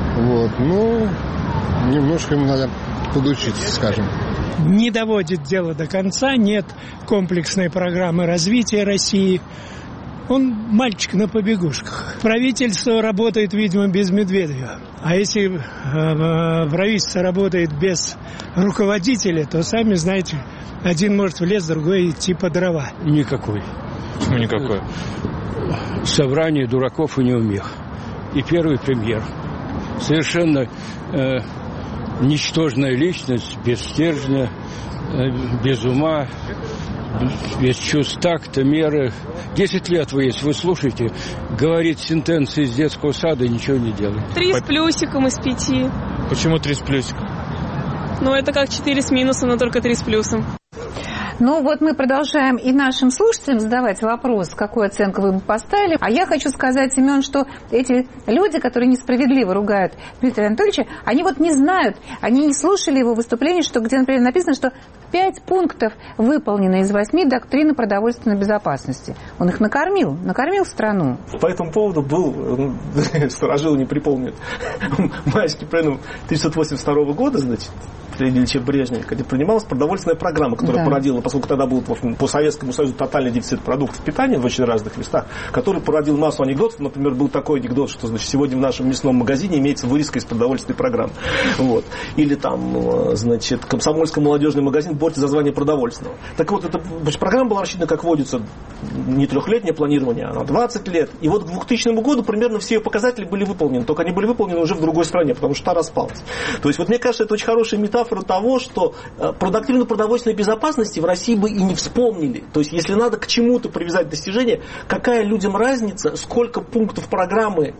Немножко ему надо подучиться, скажем. Не доводит дело до конца, нет комплексной программы развития России. Он мальчик на побегушках. Правительство работает, видимо, без Медведева. А если правительство работает без руководителя, то, сами знаете, один может в лес, другой идти по дрова. Никакой. Почему никакой? Собрание дураков и неумех. И первый премьер. Совершенно ничтожная личность, без стержня, без ума, без чувств такта, меры. 10 лет если вы слушаете, говорит сентенции из детского сада и ничего не делает. 3 с плюсиком из 5. Почему 3 с плюсиком? Это как 4 с минусом, но только 3 с плюсом. Мы продолжаем и нашим слушателям задавать вопрос, какую оценку вы бы поставили. А я хочу сказать, Семен, что эти люди, которые несправедливо ругают Дмитрия Анатольевича, они не знают, они не слушали его выступление, где, например, написано, что 5 пунктов выполнены из 8 доктрины продовольственной безопасности. Он их накормил страну. По этому поводу был, старожилы не припомнят, майский пленум 1982 года, значит, Ильича Брежнева, где принималась продовольственная программа, которая породила, поскольку тогда был по Советскому Союзу тотальный дефицит продуктов питания в очень разных местах, который породил массу анекдотов. Например, был такой анекдот, что значит, сегодня в нашем мясном магазине имеется вырезка из продовольственной программы. Вот. Или там, значит, комсомольско-молодежный магазин борется за звание продовольственного. Так вот, эта программа была рассчитана, как водится, не трехлетнее планирование, а на 20 лет. И вот к 2000 году примерно все ее показатели были выполнены, только они были выполнены уже в другой стране, потому что та распалась. То есть, вот мне кажется, это очень хорошая метафора того, что про доктрину продовольственной безопасности в России бы и не вспомнили. То есть, если надо к чему-то привязать достижения, какая людям разница, сколько пунктов программы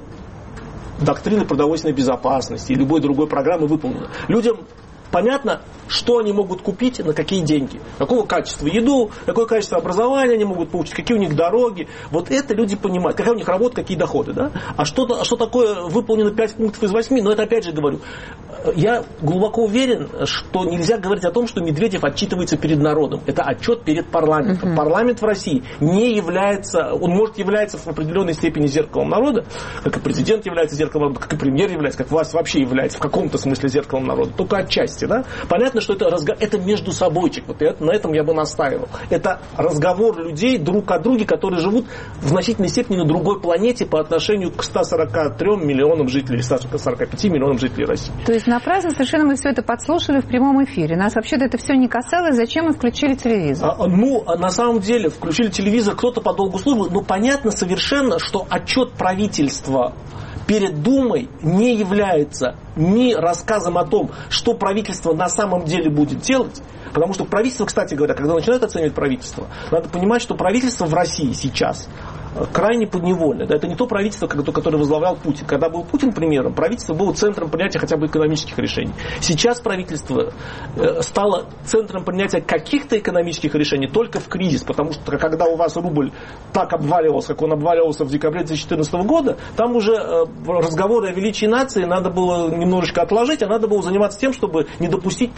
доктрины продовольственной безопасности и любой другой программы выполнено. Людям понятно, что они могут купить, на какие деньги, какого качества еду, какое качество образования они могут получить, какие у них дороги. Вот это люди понимают, какая у них работа, какие доходы. Да? А что такое выполнено 5 пунктов из 8, но это опять же говорю, я глубоко уверен, что нельзя говорить о том, что Медведев отчитывается перед народом. Это отчет перед парламентом. Парламент в России не является, он может являться в определенной степени зеркалом народа, как и президент является зеркалом народа, как и премьер является, как власть вообще является в каком-то смысле зеркалом народа, только отчасти. Да? Понятно, что это между собойчик. Вот на этом я бы настаивал. Это разговор людей друг о друге, которые живут в значительной степени на другой планете по отношению к 143 миллионам жителей, 145 миллионам жителей России. То есть напрасно совершенно мы все это подслушали в прямом эфире. Нас вообще-то это все не касалось. Зачем мы включили телевизор? На самом деле, включили телевизор кто-то по долгу службы, но понятно совершенно, что отчет правительства перед Думой не является ни рассказом о том, что правительство на самом деле будет делать. Потому что правительство, кстати говоря, когда начинают оценивать правительство, надо понимать, что правительство в России сейчас крайне подневольно. Да, это не то правительство, которое возглавлял Путин. Когда был Путин премьером, правительство было центром принятия хотя бы экономических решений. Сейчас правительство стало центром принятия каких-то экономических решений только в кризис, потому что когда у вас рубль так обваливался, как он обваливался в декабре 2014 года, там уже разговоры о величии нации надо было немножечко отложить, а надо было заниматься тем, чтобы не допустить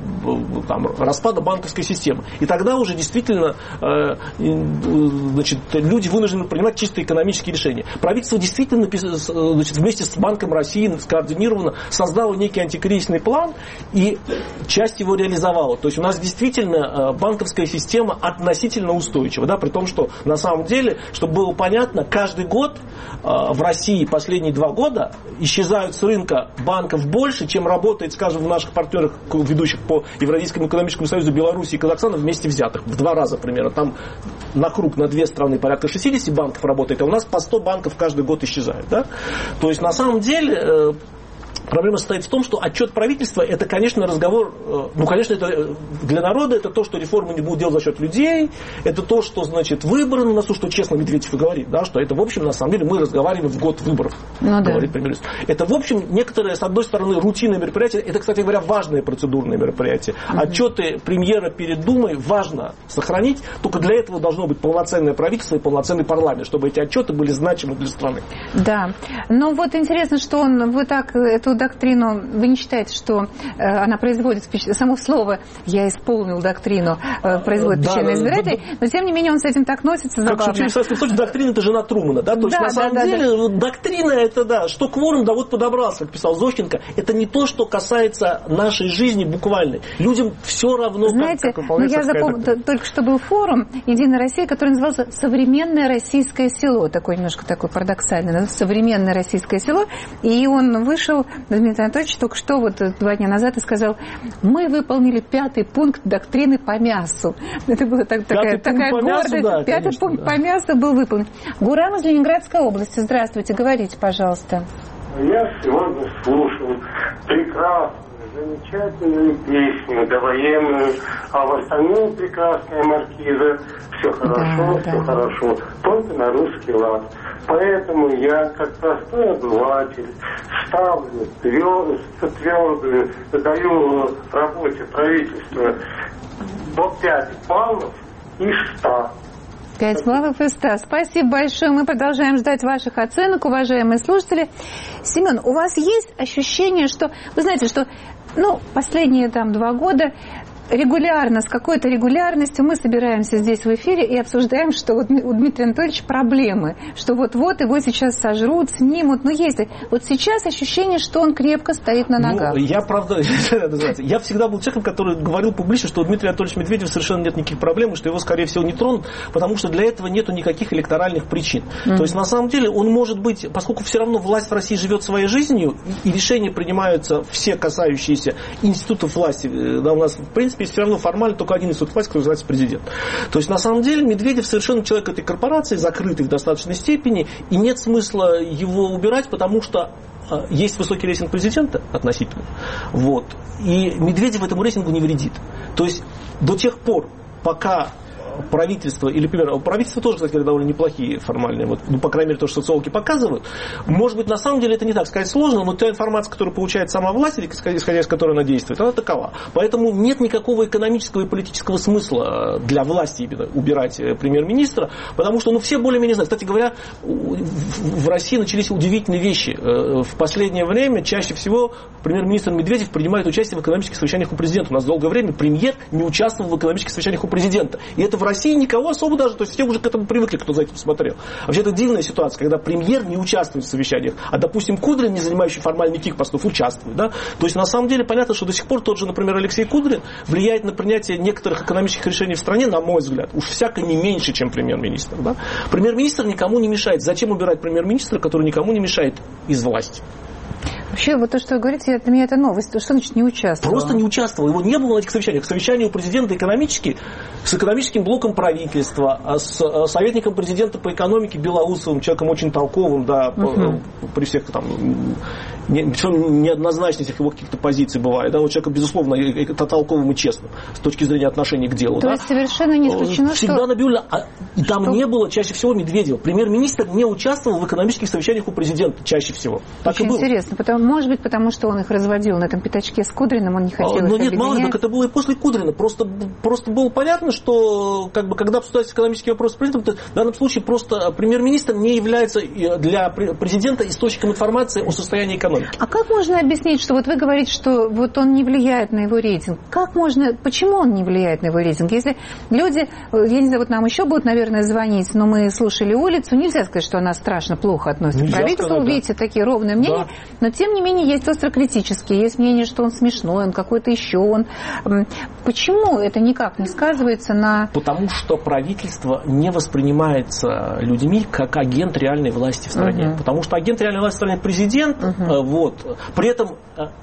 распада банковской системы. И тогда уже действительно люди вынуждены принимать чисто экономические решения. Правительство действительно вместе с Банком России скоординированно создало некий антикризисный план и часть его реализовало. То есть у нас действительно банковская система относительно устойчива. Да, при том, что на самом деле, чтобы было понятно, каждый год в России последние 2 года исчезают с рынка банков больше, чем работает, скажем, в наших партнерах, ведущих по Евразийскому экономическому союзу Беларуси и Казахстана вместе взятых. В 2 раза примерно. Там на круг на 2 страны порядка 60 банков работает, а у нас по 100 банков каждый год исчезает. Да? То есть на самом деле проблема состоит в том, что отчет правительства это, конечно, разговор, конечно, это для народа это то, что реформы не будут делать за счет людей, это то, что, значит, выборы на носу, что честно Медведев и говорит, да, что это, в общем, на самом деле, мы разговариваем в год выборов, говорит премьер-министр. Это, в общем, некоторые, с одной стороны, рутинные мероприятия, это, кстати говоря, важные процедурные мероприятия. Отчеты премьера перед Думой важно сохранить, только для этого должно быть полноценное правительство и полноценный парламент, чтобы эти отчеты были значимы для страны. Да, но вот интересно, что вы так эту доктрину, вы не считаете, что она производит впечатление, само слово «я исполнил доктрину» производит впечатление избирателей, но тем не менее он с этим так носится забавно. Как шутили в Советском Союзе, доктрина это жена Трумана, да? То есть на самом деле доктрина это что кворум, да вот подобрался, как писал Зощенко, это не то, что касается нашей жизни буквально. Людям все равно, знаете, как я запомнила, только что был форум «Единая Россия», который назывался «Современное российское село», такой немножко такой парадоксальный, «Современное российское село», и он вышел, Дмитрий Анатольевич, только что, 2 дня назад, и сказал, мы выполнили 5-й пункт доктрины по мясу. Это была такая гордость. 5-й пункт по мясу был выполнен. Гурам из Ленинградской области. Здравствуйте, говорите, пожалуйста. Я сегодня слушал прекрасную, замечательную песню довоенную, а в остальном прекрасная маркиза. Все хорошо, все хорошо, только на русский лад. Поэтому я, как простой обыватель, ставлю твердую, даю работе правительства до 5 баллов и 100. 5 баллов и 100. Спасибо большое. Мы продолжаем ждать ваших оценок, уважаемые слушатели. Семен, у вас есть ощущение, что... Вы знаете, что последние 2 года регулярно, с какой-то регулярностью мы собираемся здесь в эфире и обсуждаем, что вот у Дмитрия Анатольевича проблемы, что вот-вот его сейчас сожрут, снимут. Но есть. Вот сейчас ощущение, что он крепко стоит на ногах. Ну, я, правда, я всегда был человеком, который говорил публично, что у Дмитрия Анатольевича Медведева совершенно нет никаких проблем, и что его, скорее всего, не тронут, потому что для этого нету никаких электоральных причин. То есть, на самом деле, он может быть, поскольку все равно власть в России живет своей жизнью, и решения принимаются все касающиеся институтов власти, да, у нас, в принципе, есть все равно формально только один институт власти, который называется президент. То есть, на самом деле, Медведев совершенно человек этой корпорации, закрытый в достаточной степени, и нет смысла его убирать, потому что есть высокий рейтинг президента относительно. Вот. И Медведев этому рейтингу не вредит. То есть, до тех пор, пока правительство, или, например, правительство тоже, кстати, довольно неплохие формальные, вот, ну, по крайней мере, то, что социологи показывают. Может быть, на самом деле это не так сказать сложно, но та информация, которую получает сама власть, или исходя из которой она действует, она такова. Поэтому нет никакого экономического и политического смысла для власти именно убирать премьер-министра, потому что, ну, все более-менее знают. Кстати говоря, в России начались удивительные вещи. В последнее время чаще всего премьер-министр Медведев принимает участие в экономических совещаниях у президента. У нас долгое время премьер не участвовал в экономических совещаниях у президента. И это в России никого особо даже, то есть все уже к этому привыкли, кто за этим смотрел. Вообще это дивная ситуация, когда премьер не участвует в совещаниях, а, допустим, Кудрин, не занимающий формальный никаких постов, участвует. Да? То есть на самом деле понятно, что до сих пор тот же, например, Алексей Кудрин влияет на принятие некоторых экономических решений в стране, на мой взгляд, уж всяко не меньше, чем премьер-министр. Да? Премьер-министр никому не мешает. Зачем убирать премьер-министра, который никому не мешает из власти? Вообще, вот то, что вы говорите, для меня это новость. Что значит не участвовал? Просто не участвовал. Его не было на этих совещаниях. Совещания у президента экономические, с экономическим блоком правительства, с советником президента по экономике Белоусовым, человеком очень толковым, да, при всех там неоднозначных его каких-то позиций бывает. Да, у человека, безусловно, толковым и честным с точки зрения отношения к делу. То да. есть совершенно не исключено, всегда что... Набиуллина, там не было чаще всего Медведева. Премьер-министр не участвовал в экономических совещаниях у президента чаще всего. Так очень и было. Интересно. Может быть, потому что он их разводил на этом пятачке с Кудриным, он не хотел их объединять. Нет, мало ли, как это было и после Кудрина. Просто было понятно, что как бы, когда обсуждаются экономические вопросы с президентом, в данном случае просто премьер-министр не является для президента источником информации о состоянии экономики. А как можно объяснить, что вот вы говорите, что вот он не влияет на его рейтинг? Почему он не влияет на его рейтинг? Если люди, я не знаю, вот нам еще будут, наверное, звонить, но мы слушали улицу, нельзя сказать, что она страшно плохо относится к правительству, видите, такие ровные мнения, да. Но тем не менее есть остро-критические, есть мнение, что он смешной, он какой-то еще, Почему это никак не сказывается на... Потому что правительство не воспринимается людьми как агент реальной власти в стране. Потому что агент реальной власти в стране президент, вот. При этом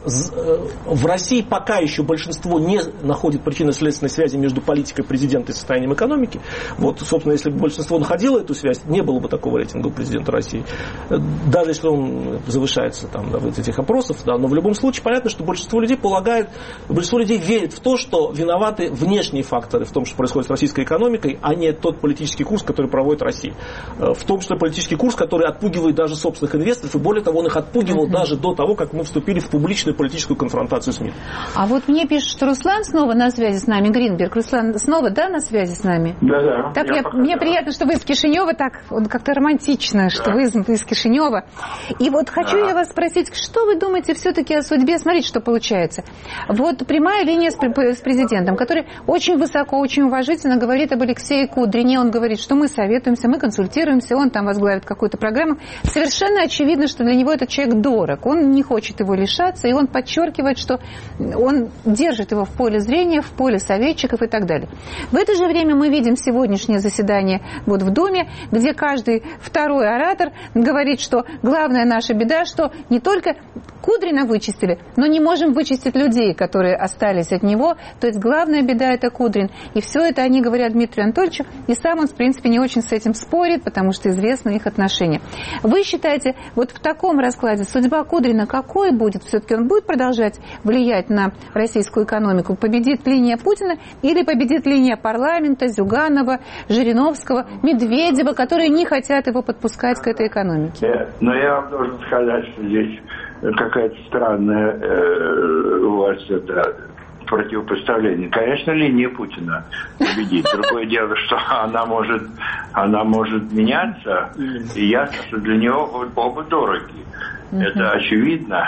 в России пока еще большинство не находит причинно-следственной связи между политикой президента и состоянием экономики. Вот, собственно, если бы большинство находило эту связь, не было бы такого рейтинга у президента России. Даже если он завышается там, да, в этих опросов, да, но в любом случае понятно, что большинство людей верит в то, что виноваты внешние факторы в том, что происходит с российской экономикой, а не тот политический курс, который проводит Россия. В том, что политический курс, который отпугивает даже собственных инвесторов, и более того, он их отпугивал даже до того, как мы вступили в публичную политическую конфронтацию с миром. А вот мне пишут, что Руслан снова на связи с нами, Гринберг. Руслан снова, да, на связи с нами? Да. Так, мне приятно, что вы из Кишинева, так как-то романтично, что вы из Кишинева. И вот хочу я вас спросить, что вы думаете все-таки о судьбе? Смотрите, что получается. Вот прямая линия с президентом, который очень высоко, очень уважительно говорит об Алексее Кудрине. Он говорит, что мы советуемся, мы консультируемся, он там возглавит какую-то программу. Совершенно очевидно, что для него этот человек дорог. Он не хочет его лишаться, и он подчеркивает, что он держит его в поле зрения, в поле советчиков и так далее. В это же время мы видим сегодняшнее заседание вот в Думе, где каждый второй оратор говорит, что главная наша беда, что не только Кудрина вычистили, но не можем вычистить людей, которые остались от него. То есть главная беда – это Кудрин. И все это они говорят Дмитрию Анатольевичу, и сам он, в принципе, не очень с этим спорит, потому что известны их отношения. Вы считаете, вот в таком раскладе судьба Кудрина какой будет? Все-таки он будет продолжать влиять на российскую экономику? Победит линия Путина или победит линия парламента, Зюганова, Жириновского, Медведева, которые не хотят его подпускать к этой экономике? Но я вам должен сказать, что здесь какая-то странная у вас это противопоставление. Конечно, линия Путина победит. Другое дело, что она может меняться, и ясно, что для него оба дороги. Это очевидно.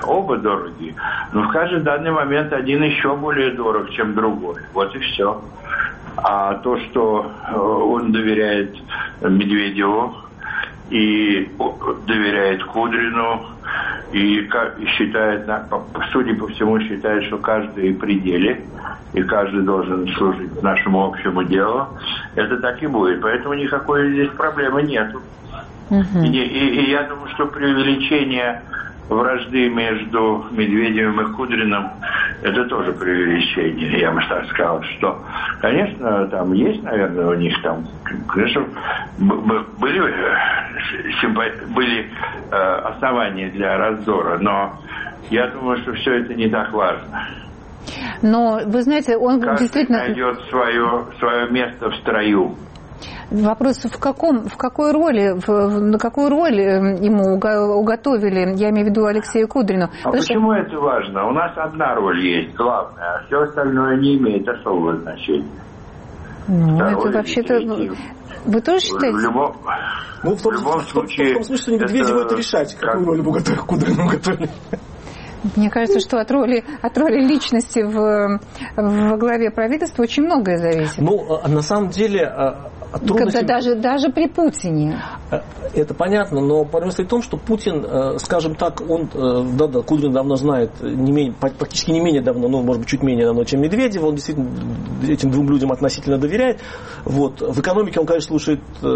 оба дороги, но в каждый данный момент один еще более дорог, чем другой. Вот и все. А то, что он доверяет Медведеву и доверяет Кудрину, и считает, судя по всему, считает, что каждый в пределе, и каждый должен служить нашему общему делу, это так и будет. Поэтому никакой здесь проблемы нету. И я думаю, что преувеличение вражды между Медведевым и Кудриным — это тоже преувеличение. Я бы так сказал, что, конечно, там есть, наверное, у них там, конечно, были основания для раздора, но я думаю, что все это не так важно. Но, вы знаете, он каждый действительно найдет свое место в строю. Вопрос, на какую роль ему уготовили, я имею в виду Алексея Кудрину. Почему это важно? У нас одна роль есть, главная, а все остальное не имеет особого значения. Это вообще-то... Вы тоже считаете? В любом случае... В том смысле, что Медведеву это решать, какую роль Кудрину уготовили. Мне кажется, что от роли личности во главе правительства очень многое зависит. Ну, на самом деле... Даже при Путине. Это понятно, но проблема стоит в том, что Путин, скажем так, он, Кудрин давно знает, практически не менее давно, но, может быть, чуть менее давно, чем Медведев, он действительно этим двум людям относительно доверяет. Вот. В экономике он, конечно, слушает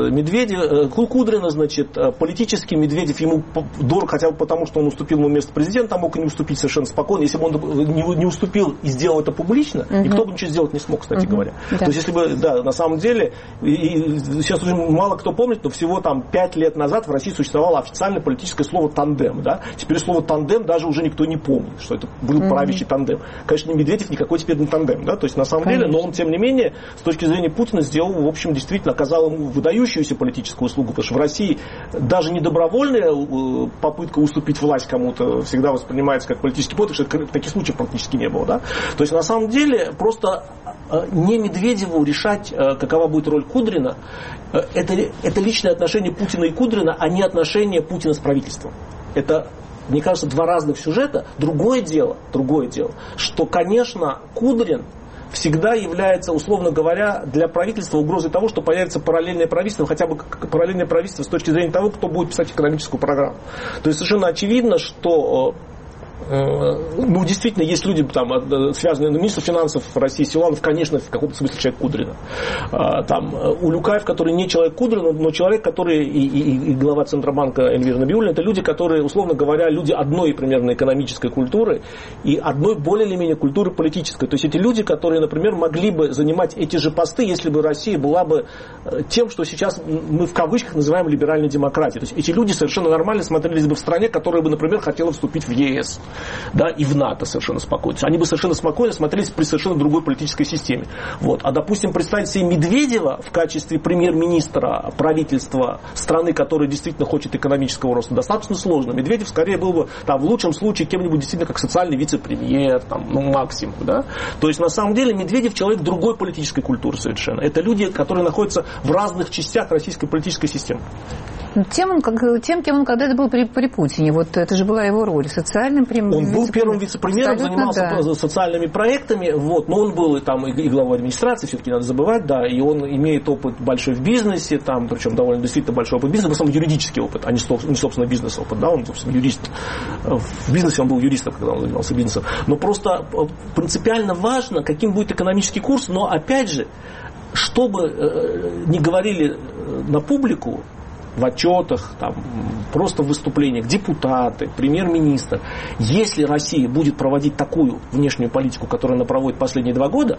Кудрина, значит, политически Медведев ему дорог хотя бы потому, что он уступил ему место президента, а мог и не уступить совершенно спокойно. Если бы он не уступил и сделал это публично, никто бы ничего сделать не смог, кстати говоря. Да. То есть, если бы, на самом деле... И сейчас уже мало кто помнит, но всего там 5 лет назад в России существовало официальное политическое слово «тандем». Да? Теперь слово «тандем» даже уже никто не помнит, что это был правящий тандем. Конечно, не Медведев никакой теперь не тандем. Да? То есть, на самом деле, но он, тем не менее, с точки зрения Путина, сделал, в общем, действительно, оказал ему выдающуюся политическую услугу, потому что в России даже не добровольная попытка уступить власть кому-то всегда воспринимается как политический подвиг, что таких случаев практически не было. Да? То есть, на самом деле, просто не Медведеву решать, какова будет роль Кудрина, это личное отношение Путина и Кудрина, а не отношение Путина с правительством. Это, мне кажется, два разных сюжета. Другое дело, что, конечно, Кудрин всегда является, условно говоря, для правительства угрозой того, что появится параллельное правительство, хотя бы параллельное правительство с точки зрения того, кто будет писать экономическую программу. То есть совершенно очевидно, что... действительно, есть люди, там, связанные, министр финансов России Силуанов, конечно, в каком-то смысле человек Кудрина. Там, Улюкаев, который не человек Кудрина, но человек, который и глава Центробанка Эльвира Набиуллина, это люди, которые, условно говоря, люди одной примерно экономической культуры и одной более или менее культуры политической. То есть эти люди, которые, например, могли бы занимать эти же посты, если бы Россия была бы тем, что сейчас мы в кавычках называем либеральной демократией. То есть эти люди совершенно нормально смотрелись бы в стране, которая бы, например, хотела вступить в ЕС. Да, и в НАТО совершенно спокойно. Они бы совершенно спокойно смотрелись при совершенно другой политической системе. Вот. А, допустим, представить себе Медведева в качестве премьер-министра правительства страны, которая действительно хочет экономического роста, достаточно сложно. Медведев скорее был бы, там, в лучшем случае, кем-нибудь действительно как социальный вице-премьер, там, максимум. Да? То есть, на самом деле, Медведев человек другой политической культуры совершенно. Это люди, которые находятся в разных частях российской политической системы. Тем, кем он когда-то был при Путине, вот это же была его роль, социальным премьером. Он был первым вице-премьером, занимался социальными проектами, вот, но он был и главой администрации, все-таки надо забывать, да, и он имеет опыт большой в бизнесе, там, причем довольно действительно большой опыт бизнеса, в основном юридический опыт, а не собственно бизнес-опыт, да, он, собственно, юрист. В бизнесе он был юристом, когда он занимался бизнесом. Но просто принципиально важно, каким будет экономический курс, но, опять же, что бы ни говорили на публику, в отчетах, там, просто в выступлениях, депутаты, премьер-министр. Если Россия будет проводить такую внешнюю политику, которую она проводит последние 2 года,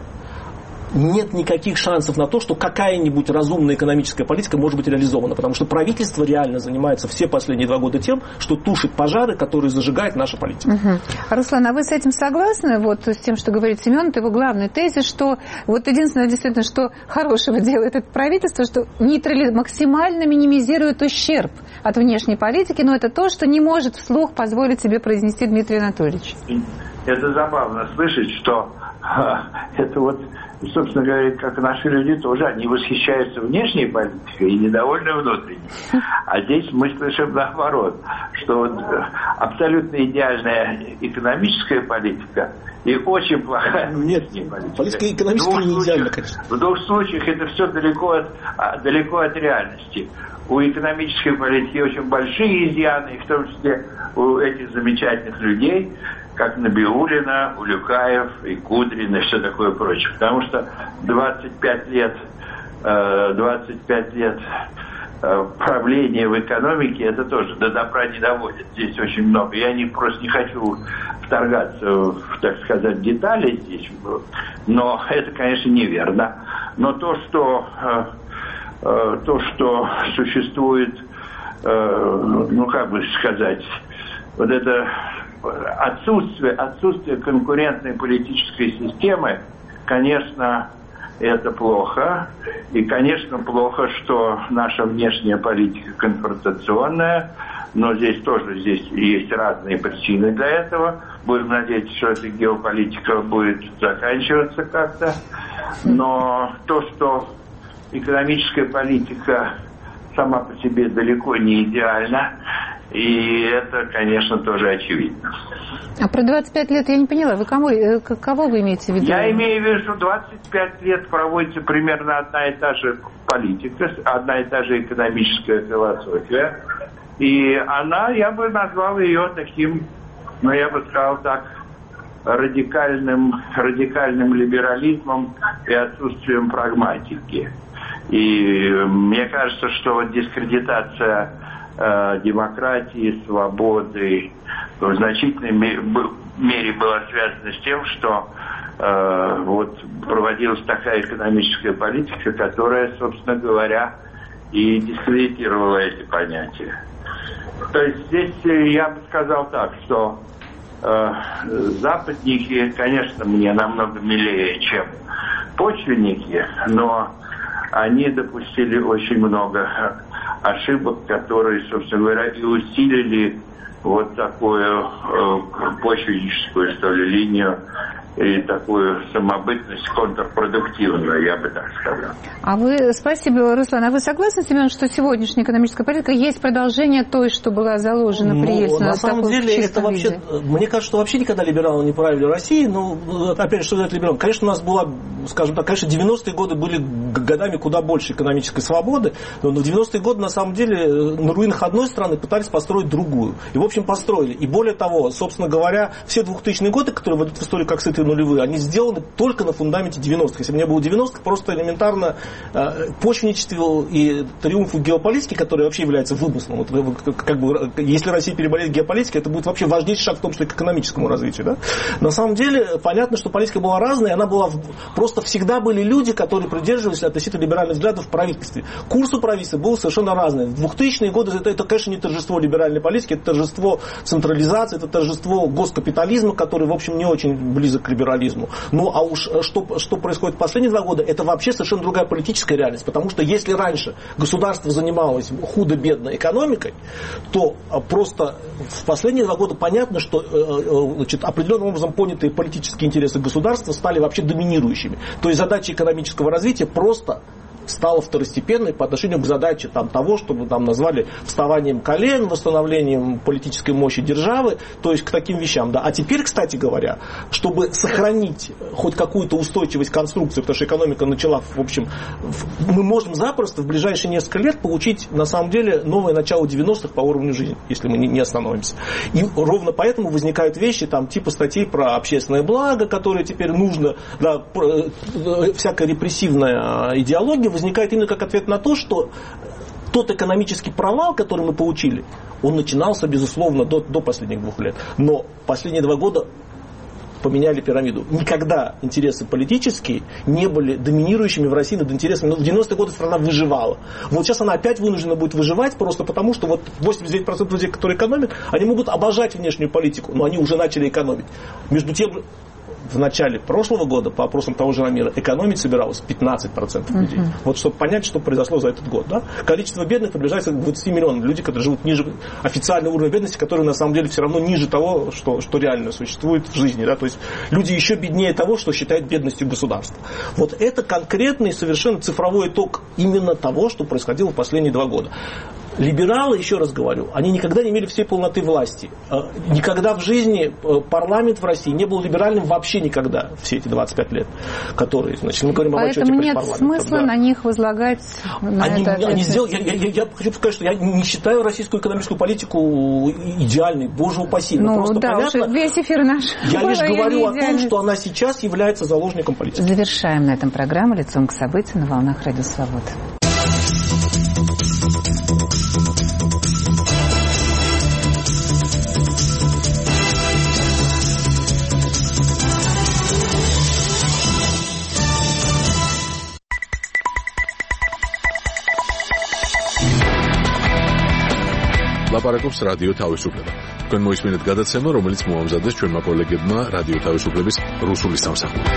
нет никаких шансов на то, что какая-нибудь разумная экономическая политика может быть реализована. Потому что правительство реально занимается все последние 2 года тем, что тушит пожары, которые зажигает наша политика. Руслан, а вы с этим согласны? Вот с тем, что говорит Семен, это его главный тезис, что вот единственное, действительно, что хорошего делает это правительство, что максимально минимизирует ущерб от внешней политики, но это то, что не может вслух позволить себе произнести Дмитрий Анатольевич. это забавно слышать, что это вот, собственно говоря, как наши люди тоже, они восхищаются внешней политикой и недовольны внутренней. А здесь мы слышим наоборот, что вот абсолютно идеальная экономическая политика и очень плохая внешняя политика. Политика экономическая не идеальна, конечно. В двух случаях это все далеко от реальности. У экономической политики очень большие изъяны, и в том числе у этих замечательных людей, как Набиуллина, Улюкаев и Кудрин и все такое прочее. Потому что 25 лет правления в экономике, это тоже до добра не доводит. Здесь очень много. Я просто не хочу вторгаться в, так сказать, детали здесь, но это, конечно, неверно. Но то, что существует, как бы сказать, вот это отсутствие конкурентной политической системы, конечно, это плохо. И, конечно, плохо, что наша внешняя политика конфронтационная, но здесь есть разные причины для этого. Будем надеяться, что эта геополитика будет заканчиваться как-то. Но то, что экономическая политика сама по себе далеко не идеальна, и это, конечно, тоже очевидно. А про 25 лет я не поняла. Вы кого вы имеете в виду? Я имею в виду, что 25 лет проводится примерно одна и та же политика, одна и та же экономическая философия. И она, я бы назвал ее таким, я бы сказал так, радикальным либерализмом и отсутствием прагматики. И мне кажется, что дискредитация демократии, свободы в значительной мере была связана с тем, что проводилась такая экономическая политика, которая, собственно говоря, и дискредитировала эти понятия. То есть здесь я бы сказал так, что западники, конечно, мне намного милее, чем почвенники, но они допустили очень много ошибок, которые, собственно говоря, и усилили вот такую почвенническую, что ли, линию и такую самобытность контрпродуктивную, я бы так сказал. Спасибо, Руслан. А вы согласны с тем, что сегодняшняя экономическая политика есть продолжение той, что была заложена при Ельцине? На самом деле, это вообще, мне кажется, что вообще никогда либералы не правили в России. Опять же, что это либерал? Конечно, у нас была, скажем так, конечно, 90-е годы были годами куда больше экономической свободы, но в 90-е годы, на самом деле, на руинах одной страны пытались построить другую. И, в общем, построили. И более того, собственно говоря, все 2000-е годы, которые в истории как сытые нулевые, они сделаны только на фундаменте 90-х. Если бы не было 90-х, просто элементарно почвенничество и триумф геополитики, который вообще является вымыслом. Если Россия переболеет геополитикой, это будет вообще важнейший шаг в том числе к экономическому развитию. Да? На самом деле, понятно, что политика была разная, она была просто всегда были люди, которые придерживались относительно либеральных взглядов в правительстве. Курс у правительства был совершенно разный. В 2000-е годы это, конечно, не торжество либеральной политики, это торжество централизации, это торжество госкапитализма, который, в общем, не очень близок к либерализму. Ну, а уж что происходит в последние 2 года, это вообще совершенно другая политическая реальность. Потому что если раньше государство занималось худо-бедно экономикой, то просто в последние 2 года понятно, что определенным образом понятые политические интересы государства стали вообще доминирующими. То есть задача экономического развития просто стала второстепенной по отношению к задаче того, что мы назвали вставанием колен, восстановлением политической мощи державы, то есть к таким вещам. Да. А теперь, кстати говоря, чтобы сохранить хоть какую-то устойчивость конструкции, потому что экономика начала, в общем, мы можем запросто в ближайшие несколько лет получить, на самом деле, новое начало 90-х по уровню жизни, если мы не остановимся. И ровно поэтому возникают вещи, типа статей про общественное благо, которые теперь нужно, да, всякая репрессивная идеология возникает именно как ответ на то, что тот экономический провал, который мы получили, он начинался, безусловно, до последних 2 лет. Но последние 2 года поменяли пирамиду. Никогда интересы политические не были доминирующими в России над интересами. В 90-е годы страна выживала. Вот сейчас она опять вынуждена будет выживать, просто потому что 89% людей, которые экономят, они могут обожать внешнюю политику, но они уже начали экономить. Между тем, в начале прошлого года, по опросам того же Намира, экономить собиралось 15% людей. Вот чтобы понять, что произошло за этот год. Да? Количество бедных приближается к 20 миллионам. Люди, которые живут ниже официального уровня бедности, которые на самом деле все равно ниже того, что реально существует в жизни. Да? То есть люди еще беднее того, что считают бедностью государства. Вот это конкретный совершенно цифровой итог именно того, что происходило в последние 2 года. Либералы, еще раз говорю, они никогда не имели всей полноты власти. Никогда в жизни парламент в России не был либеральным вообще никогда, все эти 25 лет, которые, значит, мы говорим об отчете пред парламентом. Поэтому нет смысла на них возлагать я хочу сказать, что я не считаю российскую экономическую политику идеальной, боже упаси. Весь эфир наш. Я лишь говорю о том, что она сейчас является заложником политики. Завершаем на этом программу «Лицом к событию» на волнах Радио Свобода. ლაპარაკობს რადიო თავისუფლება. თქვენ მოისმინეთ გადაცემა, რომელიც მოამზადეს ჩვენმა კოლეგებმა რადიო თავისუფლების რუსული სამსახური.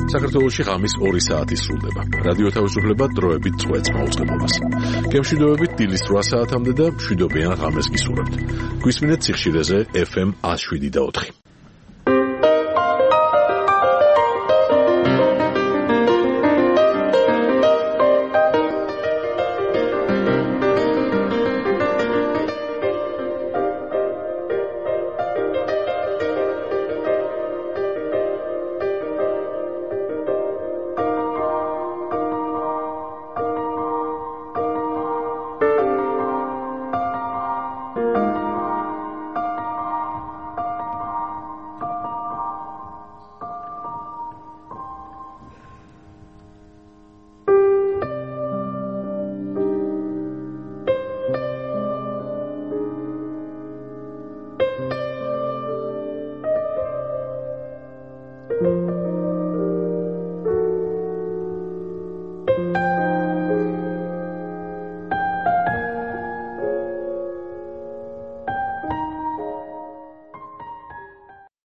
საქართველოში ღამის 2 საათი სრულდება. რადიო თავისუფლება დროებით წვეთს მაუწყებლობას. გემშვიდობებით დილის 8 საათამდე და მშვიდობიან ღამეს გისურვებთ. გვისმინეთ სიხშირეზე FM 107.4.